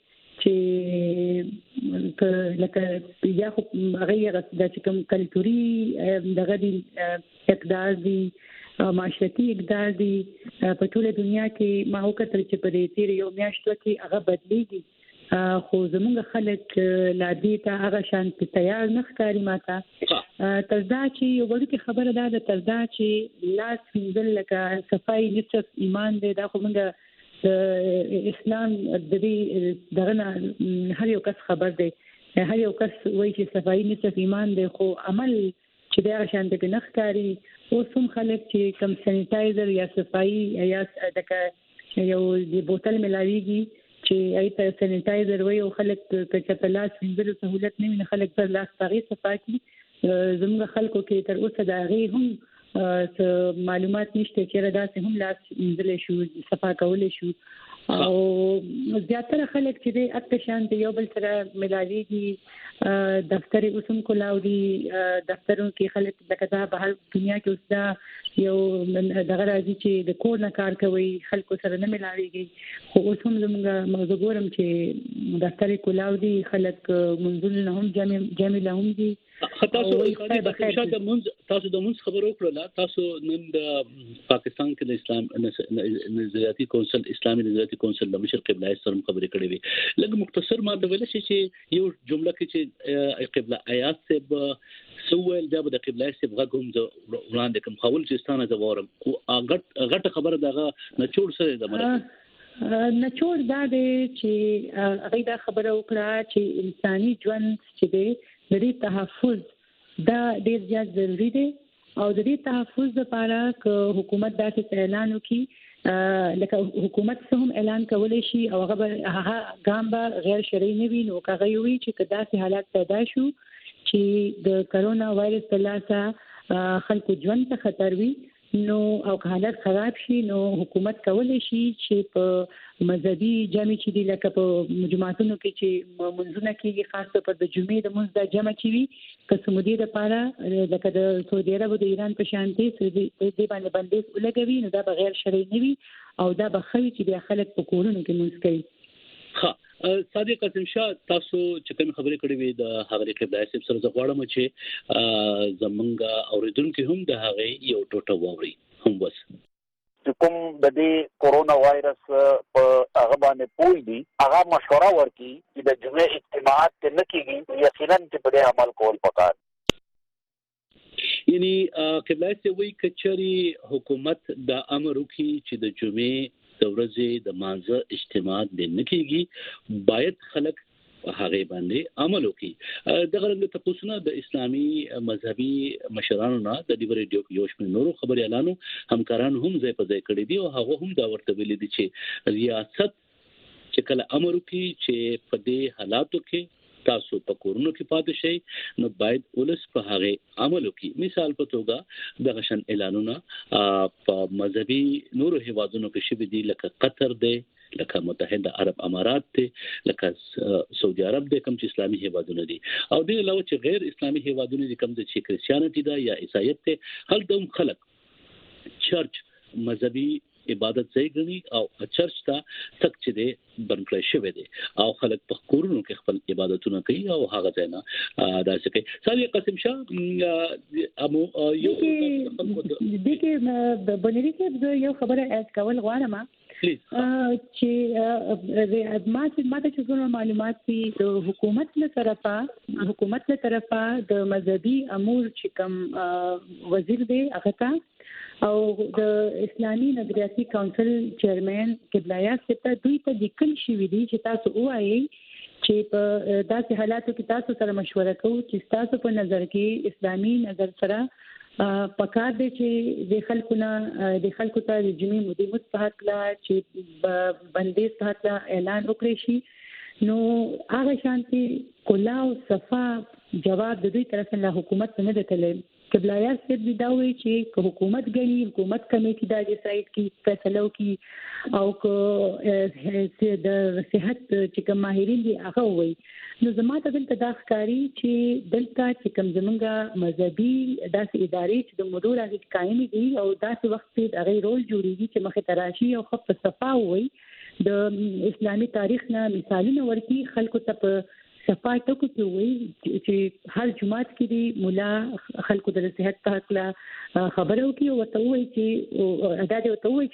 چې لکه یا خو هغه د کوم کلتوري دغه دي اقدار دي معاشرتي اقدار دي په ټوله دنیا کې ما وکړل چې په دې تیر یو میاشتو کې هغه بدلېږي خو زمونږ خلک لا دې ته هغه شان تیار نه ښکاري ماته تر دا چې یو وړوکې خبره ده تر دا چې لاس وینځل لکه صفایي نصف ایمان دی دا خو موږ د اسلام د دې دغه نه هر یو کس خبر دی هر یو کس وایي چې صفایي نصف ایمان دی خو عمل چې دا شان د نه ښکاري اوس هم خلک چې کم سانیټایزر یا صفایي یا دغه یو د بوتل ملاویږي چې ایته سانیټایزر وایي او خلک چې لاس وینځل سہولت نه ویني خلک پر لاس پاغي صفاکي زموږ خلکو کې تر اوسه دا غي هم معلومات نشته چې راځي هم لاس وینځل شو صفا کول شو او زیاتره خلک چې د اته شانت یو بل سره ملاویږي دفتر اوسم کولاودي دفترونو کې خلک د کدا بهر دنیا کې اوس دا یو دغه راځي چې د کور نه کار کوي خلکو سره نه ملاویږي خو اوس هم زموږ موضوع ګورم چې دفتر کولاودي خلک منځل نه هم جامع لهم دي
تاسو د منځ خبرو کړل تاسو نن د پاکستان کې د اسلام نظریاتي کونسل اسلامي نظریاتي کونسل د مشرق قبله سره خبرې کړې وي لږ مختصر ما د ویل شي چې یو جمله کې چې قبله آیات سے سوال د قبله سره غوږم وړاندې کوم خول چې ستانه د وورم او غټ خبره دغه نچوړ سره د مرګ
نچوړ دا دی چې هغه دا خبره وکړه چې انساني ژوند چې دی د دې تحفظ دا ډیر زیات ضروری دی او د دې تحفظ لپاره ک حکومت داسې اعلان وکړي لکه حکومت هم اعلان کولای شي او هغه ګام به غیر شرعي نه وي نو هغه وی چې داسې حالات پیدا شو چې د کرونا وایرس په لاسه خلکو ژوند ته خطر وي نو او حالت خراب شي نو حکومت کولای شي چې په مذهبي جمع چې دی لکه په مجمعاتونو کې چې منځونه کېږي خاصه په د جمعې د منځ د جمع چوي که سمودي د پاره لکه د سعودي عرب او د ایران په شانتي د باندې بندیز ولګوي نو دا بغیر شرعي نه وي او دا بخوي چې د خلک په کورونو کې منځ کوي
صادق قاسم شاه تاسو چې کوم خبرې کړې وي د هغه قبله سره سره غواړم چې زمونږ اوریدونکو هم د هغه یو ټوټه ووري هم وس
کوم د دې کورونا وایرس په هغه باندې پوي دي هغه مشوره ورکړي چې د جمعې اجتماعات نه کیږي یقینا چې په دې عمل کول پکار
یعنی قبله سره وی کچري حکومت د امر وکړي چې د جمعې د ورځې د مانځه اجتماع د نکېږي باید خلک هغه باندې عمل وکړي دغه رنګ تاسو د اسلامي مذهبي مشرانو نه د دې ریډیو یو شمېر نورو خبري اعلانو همکاران هم ځای په ځای کړی دي او هغه هم دا ورته ویلي دي چې ریاست چې کله امر وکړي چې په دې حالاتو کې تاسو په کورونو کې پاتې شئ نو باید ولس په هغه عمل وکړي مثال په توګه د غشن اعلانونه په مذهبي نورو هیوادونو کې شوي دي لکه قطر دی لکه متحده عرب امارات دي لکه سعودي عرب دي کوم چې اسلامي هیوادونه دي او د علاوه چې غیر اسلامي هیوادونه دي کوم چې کریسچیانټي ده یا عیسایت ده هل دوم خلک چرچ مذهبي عبادت ځای غني او چرچ ته تک چې دی بنکړی شوی دی او خلک په کورونو کې خپل عبادتونه کوي او هغه ځای نه داسې کوي صادق قاسم شاه امو یو
د کې بنري کې یو خبره اډ کول غواړم چې ماته چې کوم معلومات دي د حکومت له طرفه د مذهبي امور چې کوم وزیر دی هغه او د اسلامي نظریاتي کونسل چیرمن قبله ستاسو دوی ته لیکل شوی دی چې تاسو وایي چې په داسې حالاتو کې تاسو سره مشوره کوو چې تاسو په نظر کې اسلامي نظر سره پکار دی چې د خلکو ته د جمعې مودې مستحق لا چې بندیز تحت اعلان وکړي شي نو هغه شانتي کلاو صفا جواب د دوی طرف نه حکومت نه دتلې قبله سید دا وی چې حکومت غني حکومت کمیټه د ډیسایډ کی فیصله وکي او که د صحت چې کوم ماهرین دي هغه وي نو زماته دلته دا ښکاری چې دلته چې کوم زمونږه مذهبي داسې ادارې چې د مدور هغه قائم دي او داسې وخت کې هغه رول جوړیږي چې مخه تراشي او خپ صفا وي د اسلامي تاریخ نه مثالونه ورکی خلکو ته په صفات کو کوي چې هر جمعات کې دی مولا خلکو د صحت په اړه خبرو کې او ته وایي چې ادا دې ته وایي چې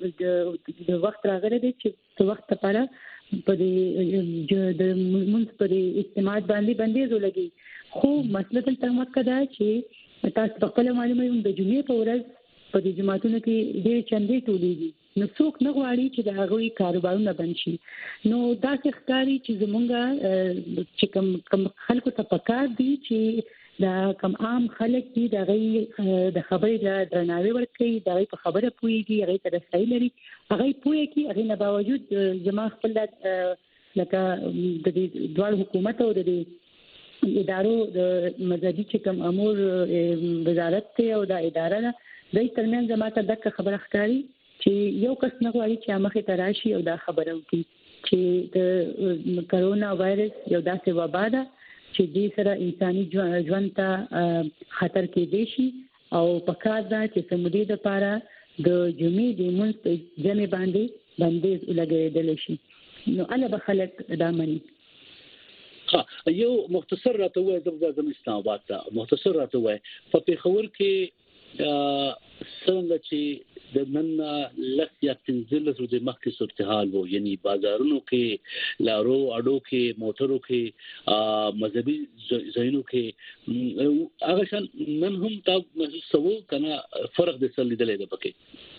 د وخت راغلی دی چې د وخت لپاره په دې د منځ په استعمال باندې ولګي خو مسله دلته مکه ده چې تاسو په خپل معلومه یو د جمعې په ورځ په دې جماعتونو کې ډېر چندې ټولېږي نو څوک نه غواړي چې د هغوی کاروبارونه بند شي نو دا ښکاري چې زمونږه چې کم خلکو ته پکار دي چې دا کم عام خلک دي د خبرې د درناوي ورکړي د په خبره پوهیږي هغه ته رسایي لري هغه پوهیږي هغه نه باوجود زما خپل لکه د دوه حکومت او د ادارو د مذهبي چې کوم امور وزارت ته او د اداره د ترمن زماته د خبره ښکاري چې یو کس نه غواړي چې مخه تراشي او دا خبره وکړي چې د کرونا وایرس یو داسې وبا ده چې دې سره انساني ژوند ته خطر کې دی شي او پکار ده چې سمدي د لپاره د جمعې د مونږ جمع باندې لګیدل شي نو انا بخلک دا مني
یو مختصر راته وای د اسلام آباد ته مختصر راته وای په پیښور کې څنګه چې د نن لس یا 15 ورځې مخکې صورتحال وو یعنی بازارونو کې لارو اډو کې موټرو کې مذهبي ځایونو کې هغه شان نن هم تاسو محسوسو کنه فرق د څه لیدلې ده پکې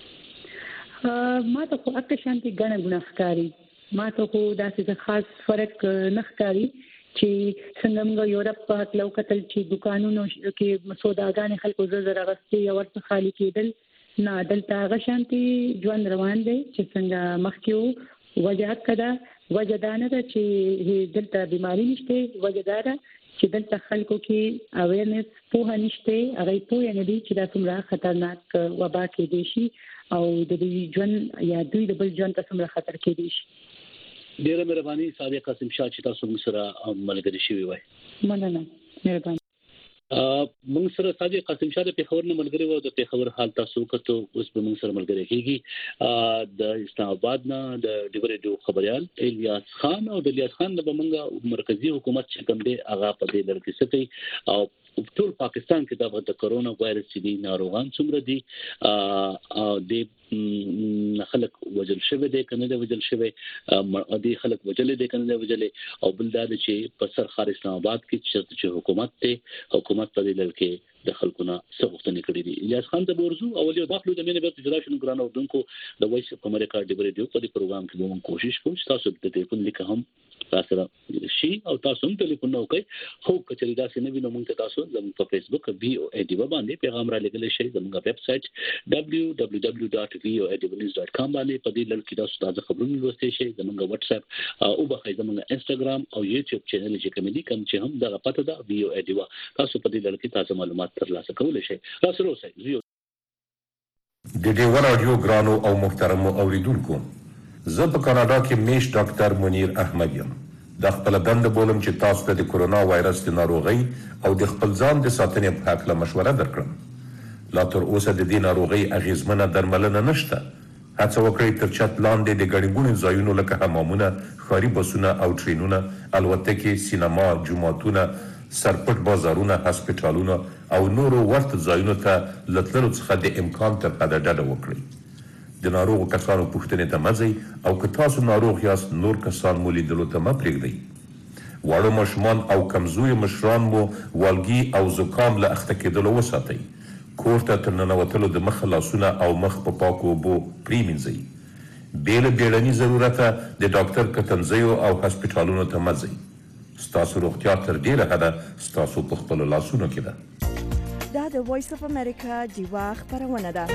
ما ته خو اته شانتي غنه ښکاری ما ته خو داسې خاص فرق نه ښکاری چې څنګه موږ یورپ په لو کتل چې دکانونو کې سوداګان خلکو زړه راغستي او ورته خالی کېدل نه دلته غشانتي ژوند روان دی چې څنګه مخکیو وجه کده وجدانه ده چې دلته بیماری نشته وجداره چې دلته خلکو کې اویرنس په نشته هغه په نه دي چې دا څومره خطرناک وبا کې دي شي او د دې ژوند یا دوی د بل ژوند ته څومره خطر کې دي شي
ډیره مهرباني صادق قاسم شاه چې تاسو موږ سره ملګری شوي وای
مننه مهرباني
موږ سره صادق قاسم شاه د پیښور نه ملګری و د پیښور حال تاسو کتو اوس به موږ سره ملګری کیږي د اسلام آباد نه د ډیوريډو خبريال الیاس خان او د الیاس خان د موږ مرکزی حکومت چې کوم دی هغه په دې لړ کې ستې او ټول پاکستان کې د کرونا وایرس چې ناروغان څومره دي د خلک وجل شوی دی کنه د وجل شوی د خلک وجل دی کنه د وجل او بل دا چې په سر خار اسلام آباد کې چې حکومت په دې لړ کې د خلکونه څغښتنې کړې دي الیاس خان د بورزو اولي داخلو د مینه بیرته جلا شنو ګرانو دونکو د وایس اف امریکا ډیوريډو په دې پروګرام کې موږ کوشش کوو تاسو د ټلیفون لیک هم تاسو شي او تاسو هم ټلیفون نو کوي خو کچري دا سینې وینم موږ تاسو زموږ په فیسبوک VOAD باندې پیغام را لګل شي زموږ ویب سټ www.voadnews.com باندې په دې لړ کې تاسو تازه خبرونه لوستئ شئ زموږ واتس اپ او به زموږ انستګرام او یوټیوب چینل چې کوم دي کوم چې هم دغه پته ده VOAD تاسو په دې لړ کې تازه معلومات ترلاسه کولی شئ تاسو اوسئ
د دې ون اډیو ګرانو او محترمو اوریدونکو زه په کاناډا کې میش ډاکټر منیر احمد یم د خپل دند بولم چې تاسو ته د کورونا وایرس د ناروغي او د خپل ځان د ساتنې په اړه مشوره درکړم لا تر اوسه د دې ناروغي اغیزمنه درملنه نشته هڅه وکړئ تر چت لاندې د ګڼګونو ځایونو لکه حمامونه ښاري بسونه او ټرینونه الوتکې سینما جوماتونه سرپټ بازارونه هسپتالونه او نورو ورته ځایونو ته لتلو څخه د امکان تر حده ډډه وکړئ د ناروغ کسانو پوښتنې ته مزئ او که تاسو ناروغ یاست نور کسان مو لیدلو ته مه پرېږدئ واړه ماشومان او کمزوري مشران مو والګي او زکام له اخته کېدلو وساتئ کور ته تر ننوتلو د مخ لاسونه او مخ په پاکو اوبو پرېمینځئ بې له بیړني ضرورته د ډاکټر کتنځیو او هسپتالونو ته مه ځئ ستاسو روغتیا تر ډیره حده ستاسو په خپلو لاسونو کې ده
دا د وایس اف امریکا ډیوا خبرونه ده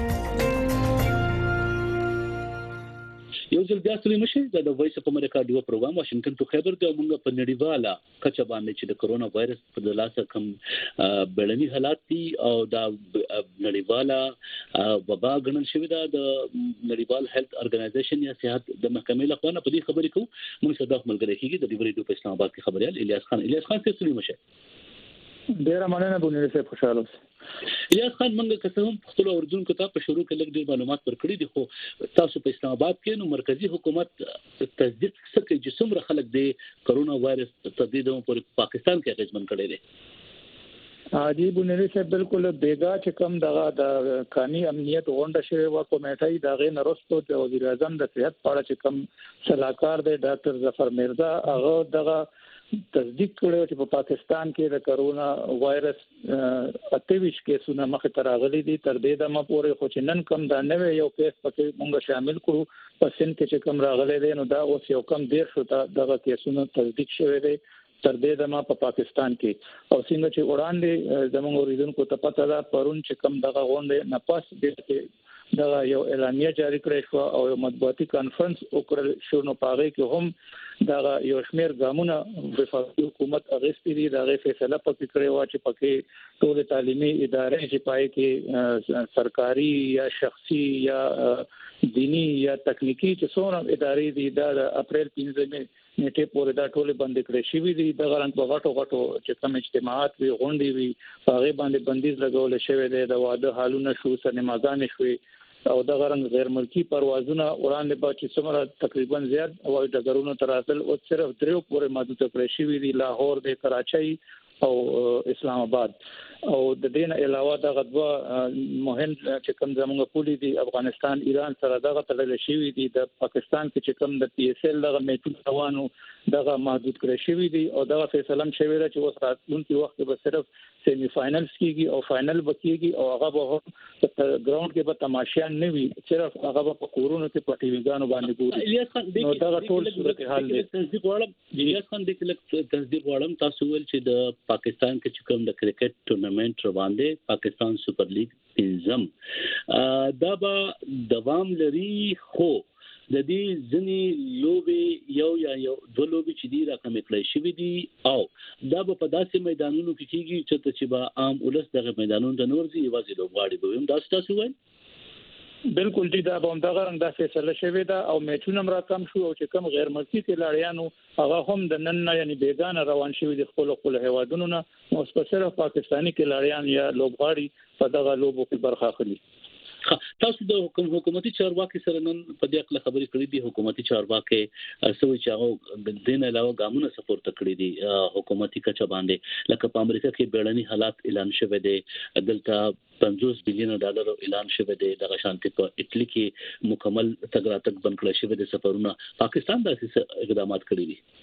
یو ځل بیا ستړي مشه د وایس اف امریکا ډیوا پروګرام واشنگټن ته خبر دی موږ په نړیواله کچه باندې چې د کرونا وایرس په دلاسه کم بیړني حالات دي او دا نړیواله وبا غنل شوې ده د نړیوال هیلث ارګنایزیشن یا صحت د محکمې لخوا په دې خبرې کوو موږ صدق ملګری کیږي د ډیوريډو په اسلام آباد کې خبريال الیاس خان ستړي مشه
ډیر مننه بونیر صاحب، خوشاله اوسئ.
الیاس خان منګه که هم خپل اوردونکو ته په شروع کې لږ ډیر معلومات ورکړي دي، خو تاسو په اسلام آباد کې نو مرکزی حکومت تصدیق څخه چې څومره خلک د کرونا وایرس تدید په پاکستان کې اغیزمن کړي دي؟
جی بونیر صاحب بالکل بیګا چې کوم دغه د قانوني امنیت غونډه شوی و کمیټه دغه نرستو د وزیر اعظم د صحت په اړه چې کوم صلاحکار دی ډاکټر ظفر میرزا هغه دغه تصدیق کړو چې په پاکستان کې د کرونا وایرس 28 کیسونه مخ ته راغلي دي. تر دې دمه پورې خو چې نن کم دا نوې یو کیس پکې موږ شامل کړو په سن کې چې کم راغلي دي، نو دا اوس یو کم ډیر شو ته دغه کیسونه تصدیق شوی دی تر دې دمه په پاکستان کې. او څنګه چې وړاندې زموږ اوریدونکو ته پته ده پرون چې کم دغه غونډه نه پاس دي دا یو اعلامیه جاری کړی شو او یو مطبوعاتي کانفرنس وکړل شو، نو پاره کې هم دا یو شمیر ګامونه وفاقي حکومت اغېستې دي. دا غي فیصله پکې کړی و چې پکې ټول تعلیمي ادارې چې پای کې سرکاري یا شخصي یا دینی یا تکنیکی چې څونه ادارې دي دا اپریل 15 نیټه پورې دا ټول بند کړی شوی دي. د غران په غټو چې کوم اجتماعات وی غونډې وی هغه باندې بندیز لګول شوی دی. د واده حالونه شو، سینماګانې شوي او د غرنګ غیر ملکی پروازونه وړاندې به چې څومره تقریبا زیات هوایي ډګرونو تراتل او صرف دریو پورې محدود کړی شوی دي، لاهور، د کراچۍ او اسلام آباد. او د دین علاوه د غدوا مهم چې کوم زموږ پولی دي افغانستان ایران سره دغه تړل شوی دي. د پاکستان کې چې کوم د پی اس ال دغه میټو روانو دغه محدود کړی شوی دي او دغه فیصله هم شوی چې اوس راتلونکي وخت به صرف سیمی فائنلز کیږي او فائنل بکیږي او هغه به ګراوند کې به تماشیان نه وي، صرف هغه په کورونو کې په ټي وی ګانو باندې ګوري. نو دغه ټول صورتحال دی.
تصدیق غواړم الیاس خان د کلک تصدیق غواړم تاسو ول چې د پاکستان کې چې کوم د کرکټ ټورنمنت روان دی پاکستان سپر لیګ 5 دا به دوام لري، خو د دې ځنی لوبي یو دوه لوبي چې دی راکمې کړې شوې دي او دا په داسې میدانونو کې کیږي چې به عام ولس دغه میدانونو ته نورځي یوازې لوبغاړي به هم تاسو وایي.
بالکل دي دا به دغه رنګ د فیصله شوی دا او میچونه را کم شو او چې کم غیر ملکی کلاړیانو هغه هم د نن نه یعنی بیگانه روان شوی دي خپل هوادونو نه، نو صرف پاکستانی کلاړیان یا لوبغاړي په دغه لوبو کې برخه اخلي.
تاسو د حکومتي چارواکي سره نن په دې اړه خبرې کړې دي. حکومتي چارواکي سوي چې هغه د دین علاوه ګامونه سپورټ کړی دي حکومتي کچه باندې، لکه په امریکا کې بیړني حالات اعلان شوه دي، دلته $50 بلین اعلان شوه دي، د شانتي په اټلی کې مکمل تګراتک بند کړی شوی دي سفرونه. پاکستان داسې اقدامات کړی دي.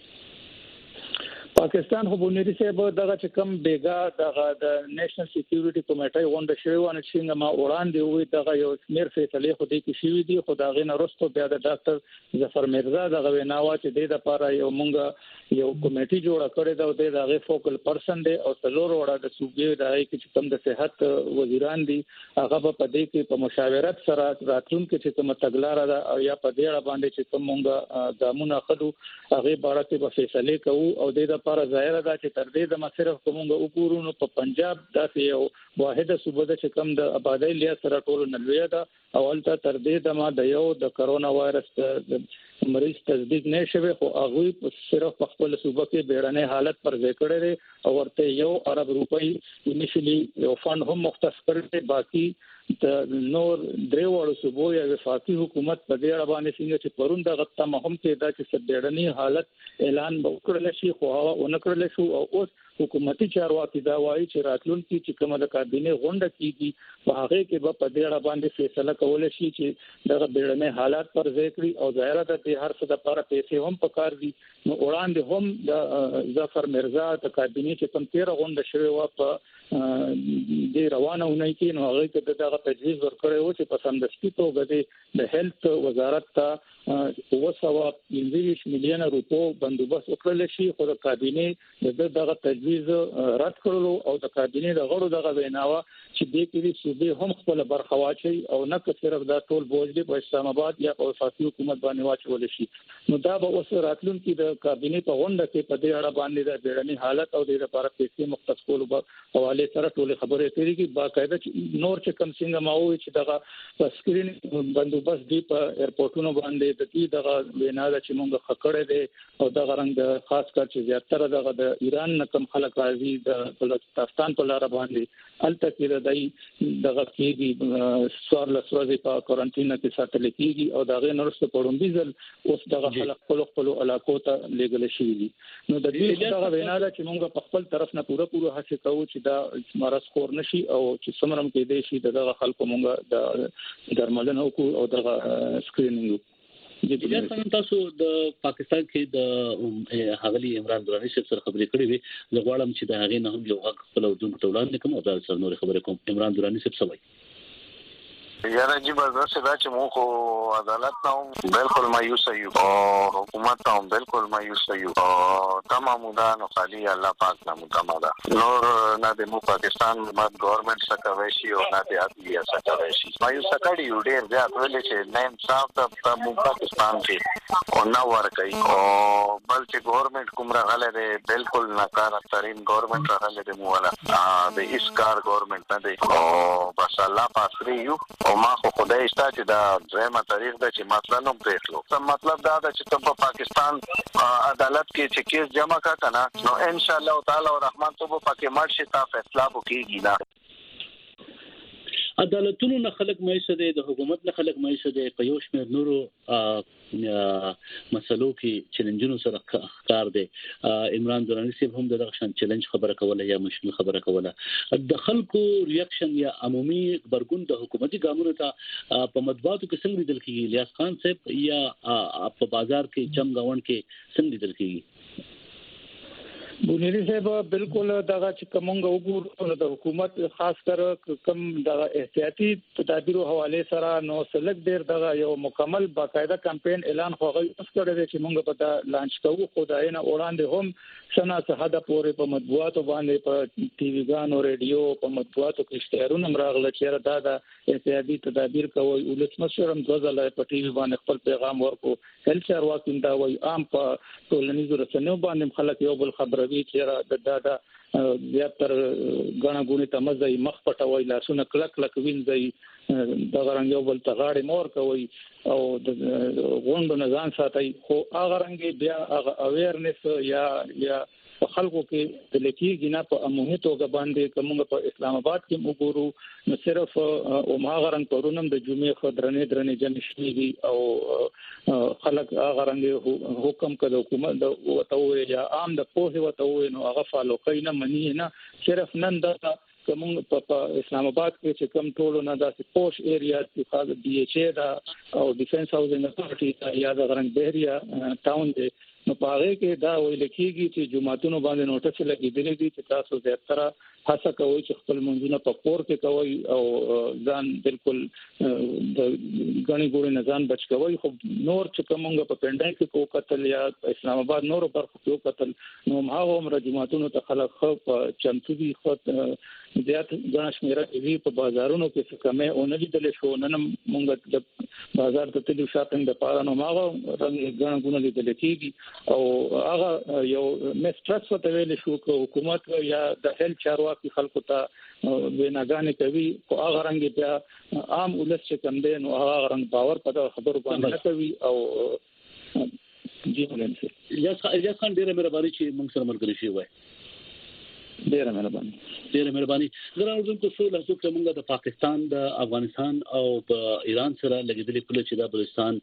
پاکستان خو بونیری صاحب دغه چې کم بیګا دغه د نېشنل سکیورټي کمیټه غونډه شوی و چې څنګه ما وړاندې وې دغه یو شمیر فیصله خو دې کې شوی دي، خو دا غي نه رستو بیا د ډاکټر ظفر میرزا دغه ویناوه چې د لپاره یو مونږ یو کمیټي جوړه کړې ده او د هغه فوکل پرسن دی او څلور وړه د صوبې د هغه چې کوم د صحت وزیران دي هغه په دې کې په مشاورت سره راتلونکي چې کوم تګلارې ده او یا په دې اړه باندې چې کوم مونږ ګامونه خدو هغه باره کې به فیصله کوو او د لپاره ظاهر ده چې تر دې د مصرف کومه وګورو په پنجاب داسې یو واحده صوبه ده چې کوم د آبادی لیا سره ټول نلوي ده او ولته تر دې د ما د یو د کرونا وایرس مریض تصدیق نه شوی، خو هغه صرف په خپل صوبه کې بیړنۍ حالت پر ځای کړی او ورته $1 ارب انیشلی یو فند هم مختص کړی، باقي د نور درې وړو صوبو یا وفاقي حکومت په دې اړه باندې څنګه چې پرون د غته مهم کې دا چې بیړنۍ حالت اعلان وکړل شي خو هغه ونکړل شو او اوس حکومتي چارواکي دا وایي چې راتلونکي چې کومه د کابینه غونډه کیږي په هغه کې به په دې اړه باندې فیصله کول شي چې دغه بیړنۍ حالات پر ځای کړي او ظاهره ده چې هر څه د لپاره پیسې هم پکار دي. نو وړاندې هم د ظفر میرزا د کابینه چې کوم 13 غونډه شوی و په د روانه ونې کې نو هغه کې دغه تجویز ورکړی و چې په سمدستي توګه د هیلث وزارت ته 225 میلیون روپو بندوبست وکړل شي، خو د کابینه دغه تجویز رد کړلو او د کابینه د غړو دغه ویناوه چې د کې صوبې هم خپل برخه واچي او نه صرف دا ټول بوج دی په اسلام آباد یا په وفاقي حکومت باندې واچول شي. نو دا به اوس راتلونکي د کابینه په غونډه کې په دې اړه باندې د بیړنۍ حالت او د لپاره پیسې مختص کولو په حواله سره ټول خبرې کوي. باقاعده نور چې کم
څنګه ما وایي چې دغه سکرین بندوبست دی په ایرپورټونو باندې د دې دغه وینا چې موږ خکړې دي او دغه رنګ خاص کر چې زیاتره دغه د ایران نه کم خلک راځي د بلوچستان په لار باندې الته کې دغه کېږي سوار لسوځي په کورنټینا کې ساتل کېږي او دغه نورسته پړومبیزل اوس دغه خلک خپل علاقو ته لېږل شي دي نو د دې دغه وینا چې موږ په خپل طرف نه پوره هڅه کوو چې دا مرض خور نشي او چې سمرم کې دي شي دغه خلکو موږ د درملنه او دغه سکرینینګ
د څنګه تاسو د پاکستان کې د حغلی عمران درانی سره خبرې کړې وي زه غواړم چې د هغې نه هم یو حق خپل ودونکو ته وړاندې کوم او دا سره نور خبرې کوم عمران درانی څه وایي
یاره جی برداشت دا چې موږ خو عدالت ته هم بالکل مایوس یو او حکومت ته هم بالکل مایوس یو او تمام دا نو خالی الله پاک نه متمدا نور نه د مو پاکستان مد گورنمنت څخه وشي او نه د عدلیه څخه وشي مایوس کړي یو ډیر زیات ولې چې نیم صاحب د مو پاکستان کې او نه ورکړي او بل چې گورنمنت کوم راغله ده بالکل ناکاره ترين گورنمنت راغله ده مو ولا د اسکار گورنمنت نه دی او بس الله پاک یو او ما خو خدای استا چې دا ځما تاریخ د چې مسله نو پېښلو څه مطلب دا ده چې په پاکستان عدالت کې چې کیس جمع کا کنه نو ان شاء الله تعالی او رحمان ته په پکې مرشي تا فیصله وکړي نه
عدالتونو نه خلک مېسه دي د حکومت نه خلک مېسه دي په یو شمېر نورو مسلو کې چیلنجونو سره کار دي عمران درانی صاحب هم دغه شان چیلنج خبره کوله یا مشکل خبره کوله د خلکو ریاکشن یا عمومي خبرګون د حکومتي ګامونو ته په مطبوعاتو کې څنګه لیدل کیږي الیاس خان صاحب یا په بازار کې چمګاون کې څنګه لیدل کیږي
بونیری صاحب بالکل دغه چې کومه وګورو د حکومت خاص کر کم د احتیاطي تدابیرو حواله سره نو سلګ ډیر دغه یو مکمل باقاعده کمپاین اعلان خوغي کړی چې موږ په دا لانچ کوو خدای نه وړاندې هم سنا صحاده پورې په مطبوعاتو باندې په ټي وي ګانو ریډیو په مطبوعاتو کې اشتهارونه مراغله چې دا د احتیاطي تدابیر کوي ولس مشورم غزل په ټي وي باندې خپل پیغام ورکو هل چارواکي دا وایي عام په ټولنیزو رسنیو باندې خلک یو بل خبره وی چې دا زیاتر غنا غونی تمزای مخ پټوي لاسونه کلک کلک وینځي دا غرنګ یو بل تغاړي مور کوي او د غونډو نه ځان ساتي خو هغه رنګ بیا هغه اویرنس یا په خلکو کې د لکیږي نه په عمومي توګه باندې کومه په اسلام آباد کې وګورو نو صرف او ماغرن پرونم د جمعې خدرنې جن شي او خلک هغه رنګ حکم کړه حکومت د وتوې یا عام د پوهه وتوې نو هغه فالو کوي نه منی نه صرف نن دا کوم په اسلام آباد کې چې کوم ټولو نه داسې پوش ایریا چې خاص ډي ایچ اي دا او ډیفنس هاوسینګ اتھارټي یا د غرنګ بهریا ټاون دی نو پاره کې دا ویل کېږي چې جمعهتونو باندې نوټس لګیدلې دي چې تاسو زیاتره هڅه کوئ چې خپل منځونه په کور کې کوئ او ځان بالکل د غني ګوري نه ځان بچ کوئ خو نور چې کومه په پندای کې کو قتل یا اسلام آباد نور برخو کې قتل نو هغه عمر جمعهتونو ته خلک خو چمتو دي خو زیات غنا شمیره کې په بازارونو کې څه کمه او نه لیدل شو نن مونږ د بازار ته تلو شاپینګ د پاره نو ماغه رنګ غنا غونه لیدل کېږي او هغه یو مسترس ته ویل شو چې حکومت یا د هیل چارواکي خلکو ته ویناګانې کوي او هغه رنګ بیا عام ولس چې کم دي نو هغه رنګ باور په خبرو باندې کوي او جی ولنسي
اجازه خان ډیره مهرباني چې موږ سره ملګری شي وای
ډیره مهرباني
ګرانو د څو لاسو کې موږ د پاکستان د افغانستان او په ایران سره لګیدلې کله چې د بلوچستان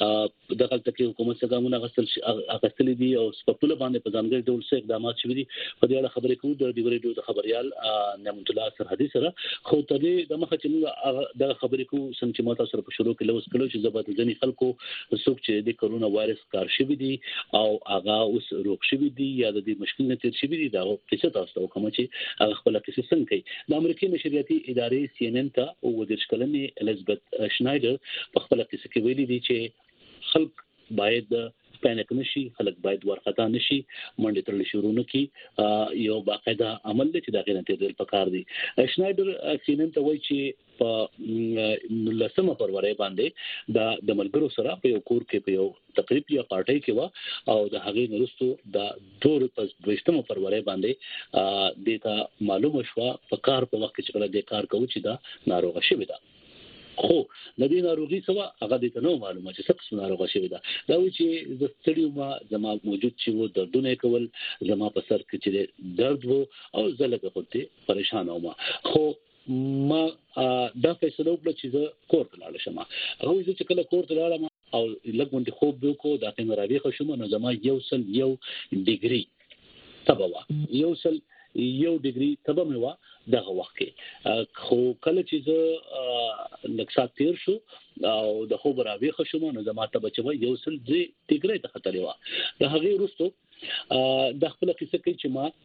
د خلک کې حکومت څخه موږ غوښتل دي او په ټول باندې په ځانګړي ډول څخه اقدامات شوي دي په دې اړه خبرې کوو د ډیوري د خبريال نعمت الله سرحدي سره خو ته د مخه چې موږ د خبرې کوو سم چې ماته سره په شروع کې لوس کړو چې زبات ځنی خلکو څوک چې د کرونا وایرس کار شوي دي او هغه اوس روغ شوي دي یا د دې مشکل نه تیر شوي دي دا څه تاسو کوم چې هغه خپل کې څنګه کوي د امریکای نشریاتي ادارې سی ان ان ته او د ښکلنې الیزابت شنایډر په خپل کې ویلي دي چې خلک باید پانیک نشي خلک باید ورختا نشي منډه ترل شروع نکي یو باقاعده عمل چې دا غیر انتظار پکار دي شنایډر سی ان ان ته وایي چې په 10 فروری باندې د ملګرو سره په یو کور کې په یو تقریب یا پارټي کې و او د هغې نورستو د 22 فروری باندې دته معلومه شو په کار په وخت کې چې کله د کار کوي چې دا ناروغه شوی ده خو د دې ناروغي سوا هغه د نو معلومه چې څه قسم ناروغه شوی ده دا و چې د ستړي ما زما موجود چې و دردونه کول زما په سر کې چې درد وو او زلګه خوته پریشان وم خو ما دا فیصله وکړه چې زه کور ته لاړ شم او چې کله کور ته لاړم او لږ خوب وکړو دا څنګه راوي خو نو زما یو ډیګري تبوا یو ډیګري تبه مې و دغه وخت کې خو کله چې زه نقصات تیر شو او د خوب راوي خو نو زما ته بچو یو سل ډیګري ته خطر و د هغه وروسته د خپل کیسه کې چې ما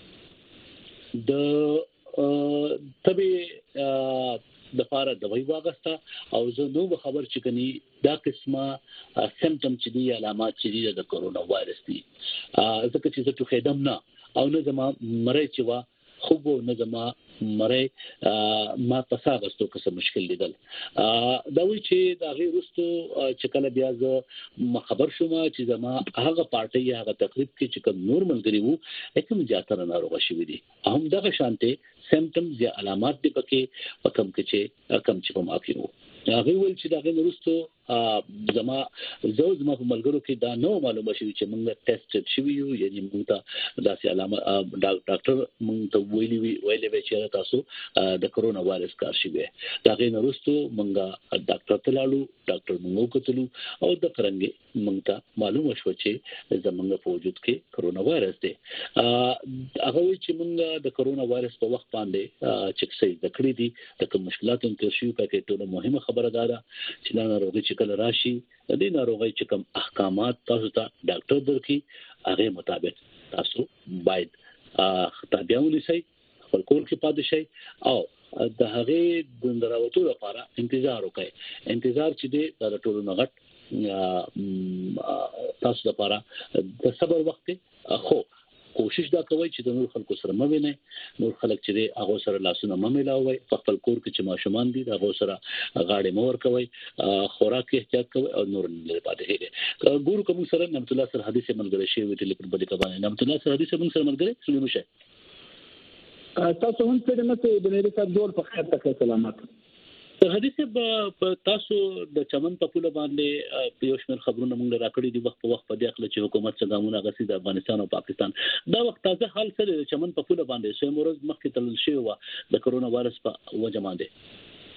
د تبه د فاره دوی واغسته او زه نو خبر چې کني دا قسمه سمپټم چې دي علامات چې دي د کورونا وایرس دي ځکه چې زه ټو خیدم نه او نه زما مړی چې وا خوب نه زما مړی ما پساغستو که مشکل لیدل دا وی چې دا غي رستو چې کله بیا زه خبر شوم چې زما هغه پارټي هغه تقریب کې چې کوم نور ملګری وو کوم زیاتره ناروغه شوی دي هم دغه شانته سمپټمز یا علامات دي پکې په کوم کې چې کم چې په ماکي وو هغه ول چې دا غي رستو زما په ملګرو کې دا نو معلومه شوی چې موږ ټیسټ شوی یو یعنی موږ ته داسې علامه ډاکټر موږ ته ویلې چې تاسو د کورونا وایرس کار شوی دا غي نورستو موږ ډاکټر ته لاړو ډاکټر موږ کتلو او د کرنګي موږ ته معلومه شو چې زموږ په وجود کې کورونا وایرس دی هغه چې موږ د کورونا وایرس په وخت باندې چې څه د کړې دي د کوم مشکلاتو تر شي په کې ټول مهمه خبره ده چې دا ناروغي چې کله راشي د دې ناروغي چې کوم احکامات تاسو ته ډاکټر درکې هغه مطابق تاسو باید تابع ونیسئ خپل کور کې پاتې شئ او د هغه د دراوتو لپاره انتظار وکړئ انتظار چې د ټولو نغټ تاسو لپاره د صبر وخت خو کوشش دا کوي چې د نور خلکو سره موینه نور خلک چې هغه سره لاسونه مملاوي په خپل کور کې چې ماشومان دي هغه سره غاړې مور کوي خوراک احتیاط کوي او نور نه پاتې هي ګورو کوم سره نعمت الله سره حدیث منګره شی وی ټلیفون باندې کبانه نعمت الله سره حدیث منګره سره منګره سلیم شه
تاسو هم څه نه ته د نړۍ په ډول په خیر تک سلامات
حدیث په تاسو د چمن په پوله باندې په یو شمېر خبرونه موږ راکړي دي وخت په وخت په دې اخله چې حکومت څنګه ګامونه غسي د افغانستان او پاکستان دا وخت تازه حال سره د چمن په پوله باندې سه مورز مخکې تلل شوی و د کورونا وایرس په وجه باندې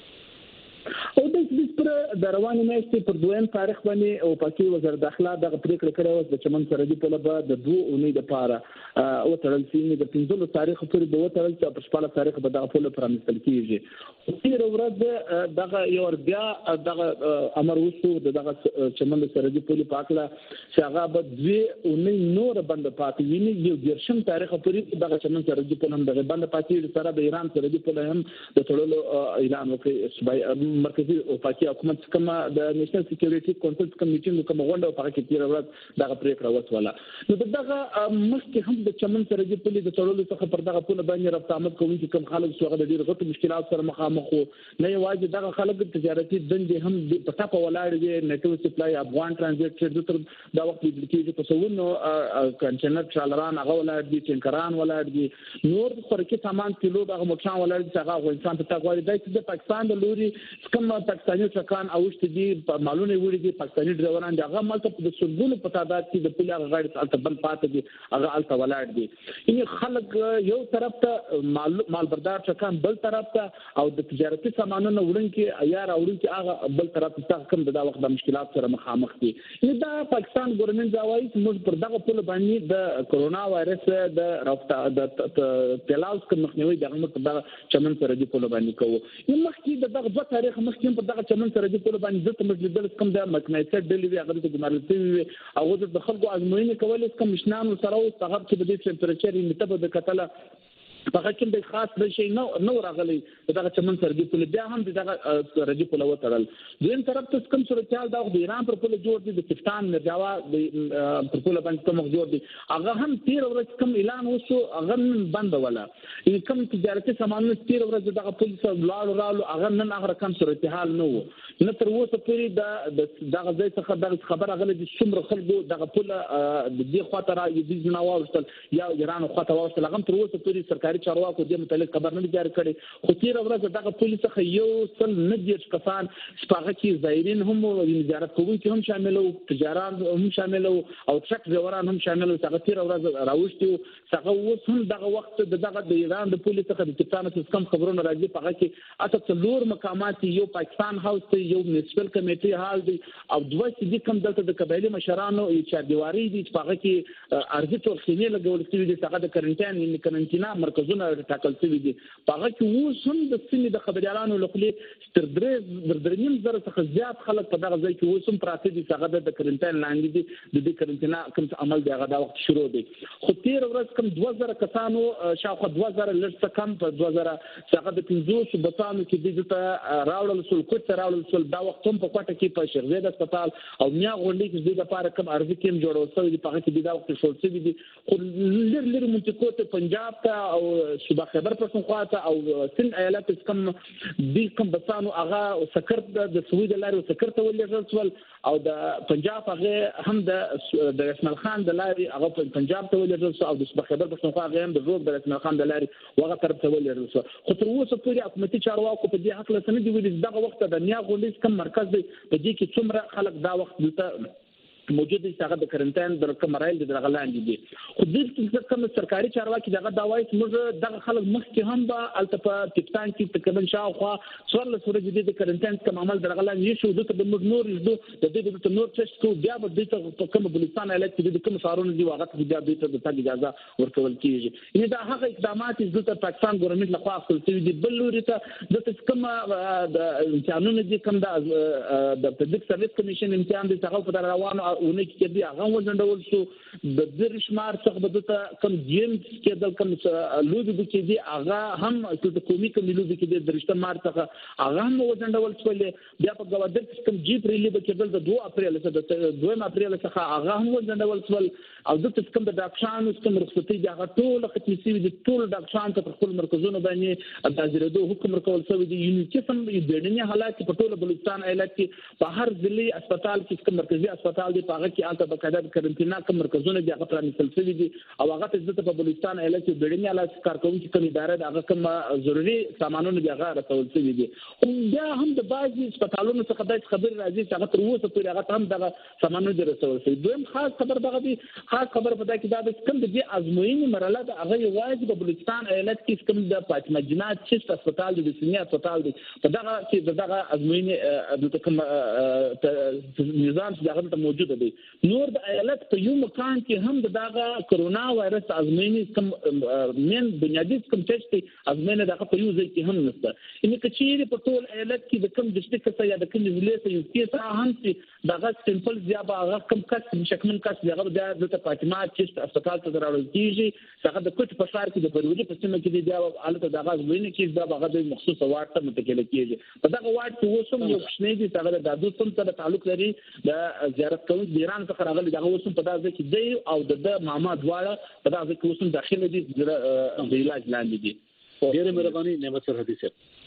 او د سپر د رواني میاشتې پر دویم تاریخ باندې او پاکي وزیر داخله د پریکړه کړې و چې چمن سره دی په لبا د 2 اونۍ د پاره او ترل سینې د 15 تاریخ پورې د وترل چې په 15 تاریخ به د خپل پرانستل کیږي او تیر ورځ دغه یو بیا دغه امر وشو دغه چمن سره دی په پاکله چې هغه به 2 اونۍ نور بند پاتې ویني یو درشم تاریخ پورې دغه چمن سره دی په هم دغه بند پاتې سره د ایران سره دی په هم د ټولو اعلان وکړي مرکزی او پاکي حکومت کومه د نېشنل سکیورټي کونسل کمیټې کومه غونډه په کې تیر ورځ دغه پریکړه وسوله نو دغه مخکې هم د چمن سره دی په د ټولو څخه پر دغه په باندې رابطه آمد کوي چې کوم خلک څنګه د ډیرو غټو مشکلات سره مخامخ نه یوازې دغه خلک تجارتي دندې هم په تاسو ولاړ دي نېټو سپلای افغان ترانزیت چې د دا وخت د کېږي په سونو کنټینر ټرالران هغه ولاړ دي ټینکران ولاړ دي نور خورکي سامان کیلو دغه مکان ولاړ دي هغه افغانستان ته تاګوالي د پاکستان د لوري کوم پاکستاني ټرکان اوشت دي معلومه وړي دي پاکستاني ډرایوران دغه ملته د سلګونو په تعداد کې د پولیس غاړي ته بل پاتې دي هغه الته ولاړ دي یعنی خلک یو طرف ته مالبردار ټرکان بل طرف ته او د تجارتي سامانونو وړونکي عیار وړونکي هغه بل طرف ته کوم د وخت د مشکلات سره مخامخ دي یعنی دا پاکستان ګورنمنت ځوایي موږ پر دغه پول باندې د کورونا وایرس د رافته د تلاوس کوم مخنیوي دغه موږ د چمن سره دی پول باندې کوو یو مخکې دغه 2 تاریخ مخکې په دغه چمن سره دی پول باندې د تمجدل کوم د مکنایسر ډلې هغه د ګمارلتي او د خلکو ازموینې کولې کوم مشنان سره او هغه چې د ټمپریچر متبه د کتله
هغه کوم د خاص د شي نو راغلي دغه چمن سرګي په بیا هم دغه رجی په لور تړل دویم طرف ته کوم صورتحال د ایران پر پوله جوړ دي د پاکستان مرجاوا د پر پوله باندې کوم جوړ دي هغه هم 13 ورځې کوم اعلان وشو هغه بند ولا کوم تجارتي سامانونه 13 ورځې دغه پولیس لاړو هغه نن هغه کوم صورتحال نه تر اوسه پورې دغه ځای څخه دغه خبر غلې د څومره خلکو دغه پوله د دې خاطر یې د نواوستل یا ایران خاطر واوستل هغه تر اوسه پورې سرکاري چارواکو د متعلق خبر نه جاری کړي خو 13 ورځې دغه پولیس څخه یو څل نه دي کسان شپږ کې زایرین هم او زیارت کوونکي هم شامل او تجاران هم شامل او ټرک ډرایوران هم شامل او هغه 13 ورځې راوښتي څنګه اوس هم دغه وخت دغه د ایران د پولیس څخه د کپتان څخه کم خبرونه راځي په هغه کې اته څلور مقامات یو پاکستان هاوس ته یو میونسپل کمیټي حال دی او دوه چې کوم دلته د قبایلی مشرانو چې دیواری دي په هغه کې ارزي تورخینه لګول شوی دي هغه د کرنټینا مرکزونه ټاکل شوی دي په هغه کې اوس هم د سیمې د خبريالانو لخوا تر درنیم زره څخه زیات خلک په دغه ځای کې اوسم پراته دي هغه د کرنټین لاندې دي د دې کرنټینا کوم عمل دی هغه دا وخت شروع دی خو 13 ورځې کوم 2000 کسانو شاوخوا 2000 لږ کم په 2000 څخه د 500 بطانو کې د راوړل سول کوټ راوړل سول دا وخت هم په کوټه کې په شیخزاید هسپتال او میا غونډې کې د لپاره کوم ارزي کې جوړول شوی دی په هغه کې دا وخت شول شوی دي خو لر منطقو ته پنجاب ته او صوبه خیبر پښتونخوا ته او سند ایالت کوم د کوم بطانو هغه سکرت د سوید لارې سکرت ولې رسول او د پنجاب هغه هم د اسماعیل خان د لارې هغه پنجاب ته ولې رسول او د صوبه خیبر پښتونخوا هغه هم د روغ د اسماعیل خان د لارې وغه طرف ته ولې رسول خو تر اوسه پورې حکومتي چارواکو په دې حق لسنه دی ویل دغه وخت د نیا غونډې کوم مرکز دی په دې کې څومره خلک دا وخت دلته موجود دي هغه د کرنټین د کمرایل د غلاندې دي خو دې کوم سرکاري چارواکي دغه داوای موږ دغه خلک مخکې هم به الته پاکستان کې تقریبا شاوخوا څوارلس ورځې د کرنټین کوم عمل د غلاندې شو د نور د دې نور ټیسټ کو بیا به د کوم بلوچستان ایالت کې د کوم شهرونو دی واغت بیا د تګ اجازه ورکول کیږي یعنی دا هغه اقدامات د پاکستان ګورنمنت لخوا خپل شوی دي بل لوري ته د کوم د امتحانونو دي کوم د پبلک سرویس کمیشن امتحان دي هغه په روانو ونه کې دی هغه وزندول شو د درشمار څخه بدته کم جیم کې د کم لوبي کې دی هغه هم د قومي کمیلوبي کې د درشته مار څخه هغه هم وزندول شو بیا په گوادر کې کم جی پرلی به کې د 2 اپریل څخه د 2 اپریل څخه هغه هم وزندول شو او د کوم د ډاکشان کوم رخصتي دی هغه ټول ختمي دي ټول ډاکشان ته خپل مرکزونه باندې د ازرادو حکم ورکول شوی دی یونی قسم د بیړنی حالات په ټول بلوچستان ایالت کې په هر ضلعي هسپتال کې کوم مرکزی هسپتال دی هغه کې البته بقاعده کرنټینا کوم مرکزونه دی هغه پرانیستل شوی دي او هغه ته په بلوچستان ایالت کې بیړنی حالات کارکونکو کوم اداره هغه کوم ضروري سامانونه دی هغه راټول شوی دي او بیا هم د بعضي هسپتالونو څخه د خبر راځي چې هغه تر اوسه پورې هغه هم دغه سامانونه دی رسول شوی دویم خاص خبر دغه دی خاص خبر په دا کې دا د کوم د ازموینې مرحله د هغه یوازې په بلوچستان ایالت کې کوم د فاطمه جنات چست هسپتال دی د سینیا هسپتال دی په دغه چې دغه ازموینې د کوم نظام چې هغه ته موجود دی نور د ایالت په یو مکان کې هم دغه کرونا وایرس ازموینې کوم من بنیادی کوم ټیسټ ازموینې دغه په یو ځای کې هم نشته ان کچېری په ټول ایالت کې د کوم ډسټریکټ څخه یا د کوم ولایت یو کې هم چې دغه سیمپل زیابه هغه کوم کس شکمن کس هغه د فاطمه چست هسپتال ته راوړل کیږي هغه د کوټ په ښار کې د بروجي په سیمه کې دی حالت دغه ازموینې کې دا هغه د مخصوص واټ ته متکل کیږي په دغه واټ کې اوسم یو شنه دي هغه د دادو سره تعلق لري د زیارت کوونکو د ایران څخه راغلي دغه اوسم په دغه کې دی او د ماما دواړه په دغه کې اوسم داخله دي د علاج لاندې دي ډېر مهرباني نعمت سر حدیث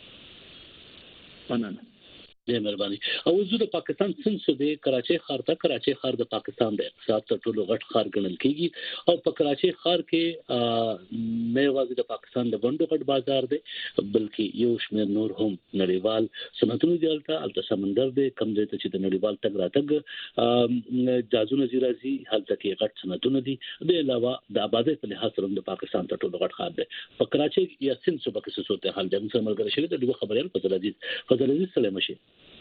مننه ډېر مهرباني او زه د پاکستان څنګه د کراچي ښار د پاکستان د اقتصاد تر ټولو غټ ښار ګڼل کیږي او په کراچي ښار کې نه یوازې د پاکستان د بندو غټ بازار دی بلکې یو شمېر نور هم نړیوال صنعتونه دي البته سمندر دی کم ځای ته چې د نړیوال تګ راتګ جازونه راځي هلته کې غټ صنعتونه دي د علاوه د آبادی په لحاظ سره د پاکستان تر ټولو غټ ښار دی په کراچي یا سند صوبه کې صورت حال د موږ ملګری شوی د خبريال فضل عزیز سلام شي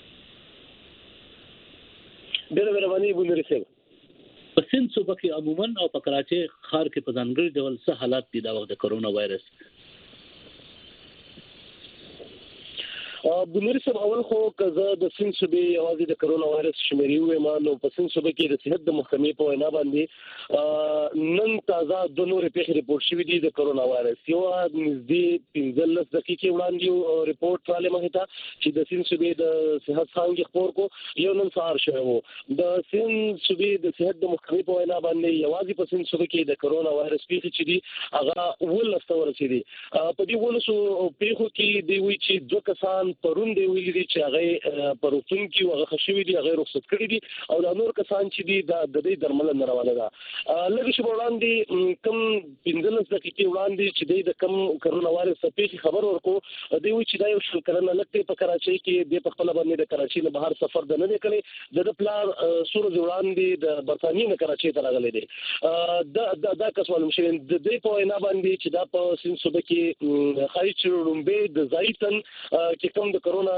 ډېر مهرباني بولري صاحب
په سند صوبه کې عموما او په کراچي ښار کې په ځانګړي ډول څه حالات دي د وخت د کرونا وایرس
بنوري سم اول خو کزه د سین صوبې اوازې د کرونا وایرس شمیرې وې ما نو په سین صوبې کې د صحت د محکمې په وینا باندې نن تازه د نورې پیښې ریپورت شوې دي د کرونا وایرس یو نږدې 15 دقیقې وړاندې ریپورت رااله مخه ته چې د سین صوبې د صحت څنګه خبر کو یو نن سهار شوی وو د سین صوبې د صحت د محکمې په وینا باندې یوازې په سین صوبې کې د کرونا وایرس پیښې چې دي هغه ولسته ورسېدي په دې ولسو پیښو کې دی وی چې دوه کسان پرون دی ویلي دي چې هغه پروتون کې هغه خشوي دي هغه رخصت کړی دي او د نور کسان چې دي د دې درمل نه روانه ده لږ شي وړاندې کم 15 دقیقې وړاندې چې د کم کرونا وایرس پیښې خبر ورکو دی وی چې دا یو شل کلنه لکه په کراچۍ کې د خپل باندې د کراچۍ نه بهر سفر نه کړي د پلان سورج وړاندې د برتانیې نه کراچۍ ته راغلي دي دا کس معلوم شوی د دې په وینا باندې چې دا په سین صوبې کې خارج چرومبه د زایتن چې کوم د کرونا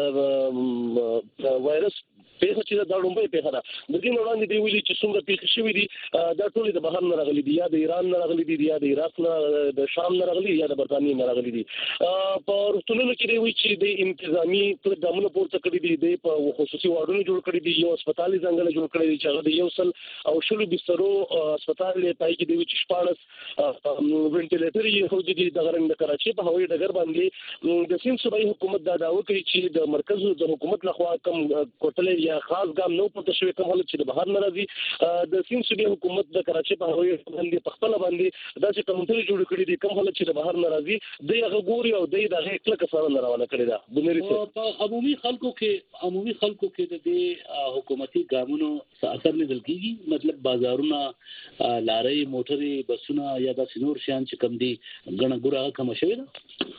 وایرس پیښه چې دا لومبه پیښه ده د دې وړاندې دی ویلي چې څومره پیښې شوې دي دا ټول د بهر نه راغلي دي یا د ایران نه راغلي دي یا د عراق نه د شام نه راغلي یا د برتانیې نه راغلي دي په روغتونونو کې دی وی چې د انتظامی پروګرامونو پورته کړی دي د خصوصي واردونو جوړ کړی دي یو هسپتال څنګه جوړ کړی دي چې هغه د یو سل او شلو بسترو هسپتال پای کې دی چې 14 وینټیلیټر یې هو دي د غرنګ د کراچۍ په هوایي ډګر باندې د سین صوبایي حکومت دا داوا کوي چې د مرکز د حکومت لخوا کم کوټلې یا خاص ګام نو پورته شوی کوم حالت چې د بهر ناراضي د سین صوبایي حکومت د کراچۍ په هوایي باندې په خپل باندې دا چې کومټلې جوړ کړې دي کوم حالت چې د بهر ناراضي د هغه ګوري او د هغه کله کسانو روانه کړی دا بنري
په عمومي خلکو کې د دې حکومتي ګامونو اثر نه دلګي مطلب بازارونه لارې موټرې بسونه یا د سينور شان چې کم دي غنه ګره کم شوی دا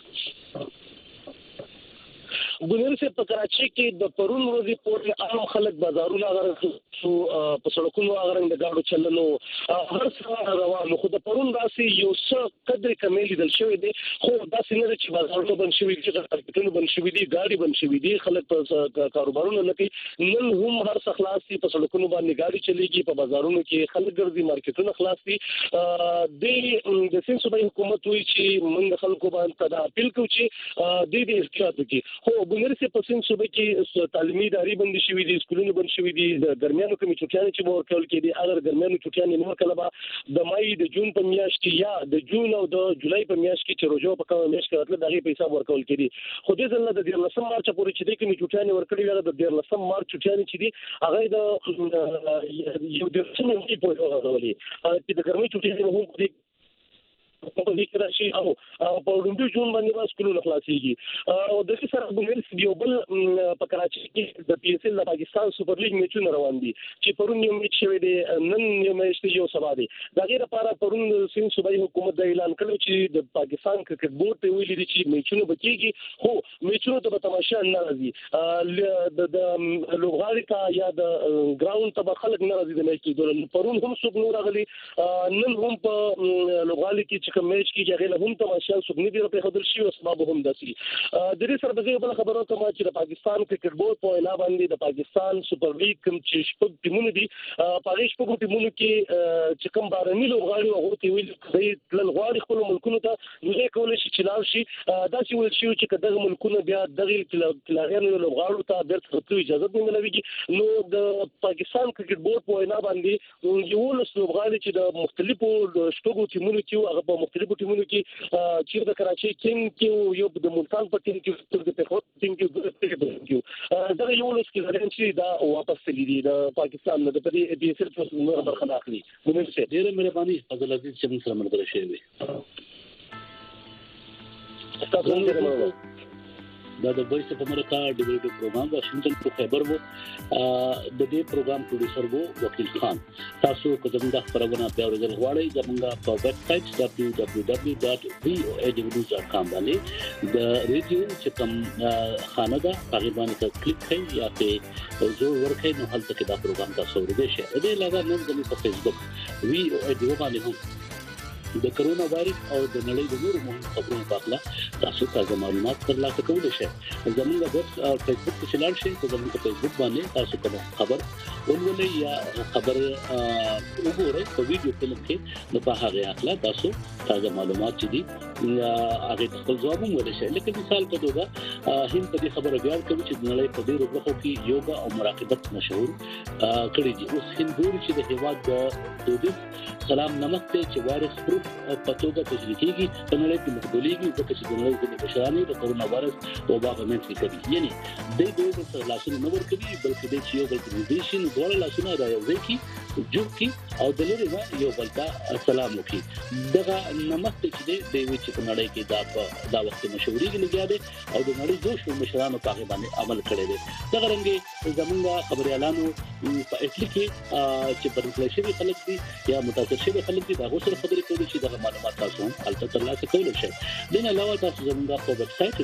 بنري په کراچۍ کې د پرون ورځې پورې عام خلک بازارونه غره په سړکونو غره د گاډو چلنو هر څه روانو خو د پرون داسې یو څه قدر کمی لیدل شوی دی خو داسې نه چې بازارونه بند شوي دي مارکیټونه بند شوي دي گاډي بند شوي دي خلک په کاروبارونه نه کوي نن هم هر څه خلاص دي په سړکونو باندې گاډي چلیږي په بازارونو کې خلک ګرځي مارکیټونه خلاص دي د سین صوبایي حکومت وایي چې موږ خلکو باندې دا اپیل کوو چې د دې احتیاط وکړي خو بنري په سین صوبې کې تعلیمي ادارې بند شوي دي سکولونه بند شوي دي د ګرمیانو کومې چټیانې چې ورکول کېدي اگر ګرمیانو چټیانې نه ورکول به د مای د جون په میاشت کې یا د جون او د جولای په میاشت کې چې روزو په کومه میاشت کې راتله دغه پیسې ورکول کېدي خو دې ځل د 13 مارچ پورې چې د کومې چټیانې ورکړي ویل د 13 مارچ چټیانې چې دي هغه د یو د څه په ورغولي چې د ګرمۍ چټیانې هم په دې کې راشي او په لومړي جون باندې به سکولونه خلاصيږي او د دې سره بنري یو بل په کراچۍ کې د پی ایس ال د پاکستان سوپر لیګ میچونه روان دي چې پرون یو میچ شوی دی نن یو میچ یو سبا دی دا غیر لپاره پرون سین صوبایي حکومت د اعلان کړو چې د پاکستان کرکټ بورډ ته ویلي دي چې میچونه بکیږي خو میچونه ته به تماشا نه راځي د لوغاري ته یا د ګراوند ته خلک نه راځي د میچ کې پرون هم څوک نور غلي نن هم په لوغالي کې کوم میچ کې هغه هم تماشا سګنی دی په خبر شي او سبب هم داسي د دې سره به بل خبرو کوم چې د پاکستان کرکټ بورډ په اعلان باندې د پاکستان سوپر لیګ کوم چې شپږ ټیمونه دي په شپږ ټیمونو کې چې کوم بارني لوبغاړي او هغه ویل چې تل غواړي خپل ملکونو ته دوی کولای شي چې لاړ شي داسې ویل شي چې دغه ملکونه بیا دغه کلاغانو لوبغاړو ته بیرته اجازه نه ملويږي نو د پاکستان کرکټ بورډ په اعلان باندې یو لوبغاړي چې د مختلفو شپږ ټیمونو کې هغه په مختلفو ټیمونو کې چې د کراچۍ ټیم کې یو د ملتان په ټیم کې د پیښور ټیم کې دا یو لس کې چې دا واپس تللی د پاکستان نه د پدې بي اس ال په نور برخه اخلي موږ څه ډېر مهرباني فضل عزیز چې موږ سره ملګری شوی دا د وایس اف امریکا د ریډیو پروګرام واشنگټن په خبر وو د دې پروګرام پروډوسر وو وکیل خان تاسو کوم د خبرونه په اړه غواړئ زموږ په ویب سټ www.voanews.com باندې د ریډیو چې کوم خانه ده هغه باندې کلیک کړئ یا په زور ورکړئ نو هلته کې دا پروګرام تاسو ورته شي د علاوه موږ په فیسبوک وی او ایډیو باندې هم
د کرونا وایرس او د نړۍ د نورو مهمو خبرونو په اړه تاسو تازه معلومات ترلاسه کولی شئ. زموږ د فیسبوک په چینل کې زموږ په فیسبوک باندې تاسو کوم خبر ولولئ یا خبر وګورئ په ویډیو فلم کې نو په هغه اخلا تاسو تازه معلومات چې دي هغه خپل ځواب ولولئ. لکه مثال په توګه هند په دې خبره بیان کوي چې د نړۍ په ډیرو برخو کې یوګا او مراقبت مشهور کړی دي. اوس هند ګوري چې د هیواد د دودیز سلام نمسته چې وایرس پروف په توګه تشریح کیږي په نړۍ کې مقبولېږي ځکه چې د نړۍ د بشرانې د کرونا وایرس وبا په منځ کې کوي. یعنی د دوی سره لاسونه نه ور کوي بلکې د یو بل کنيزیشن ډول لاسونه راځي چې جوړ کی او د لوري یو بل ته سلام وکړي. دغه نمسته چې د وی چې په نړۍ کې دا وخت مشهوري لګیا دي او د نړۍ دوه مشرانو په باندې عمل کړی دی. دغه رنګ زمونږ خبريالانو په اټلی کې چې پرمپلیشن خلک دي یا متاثر شوی خلک دي دا غوښتل خبرې کوي چې دغه معلومات تاسو البته ترلاسه کولی شئ. د نه علاوه تاسو زموږ په ویب سټ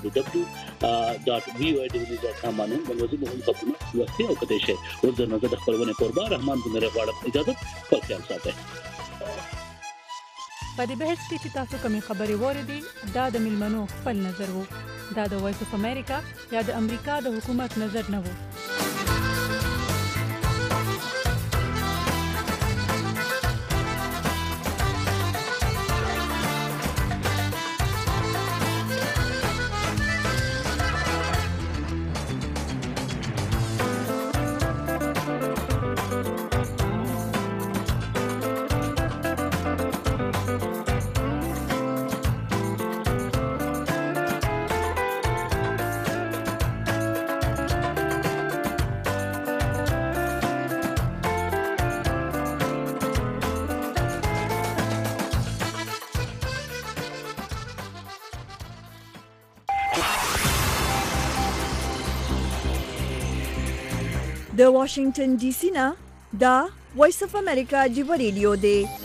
www.voidews.com باندې د مهم خبرونو لوستي او کتلی شئ. اوس د نظر خبرونه قربان رحمان بن غواړم اجازه په خیال ساتئ.
په دې بحث کې چې تاسو کومې خبرې واورېدې دا د ملمنو خپل نظر وو. دا د وایس اف امریکا یا د امریکا د حکومت نظر نه وو.
د واشنگټن ډي سي نه دا وایس اف امریکا جیو ریډیو دی.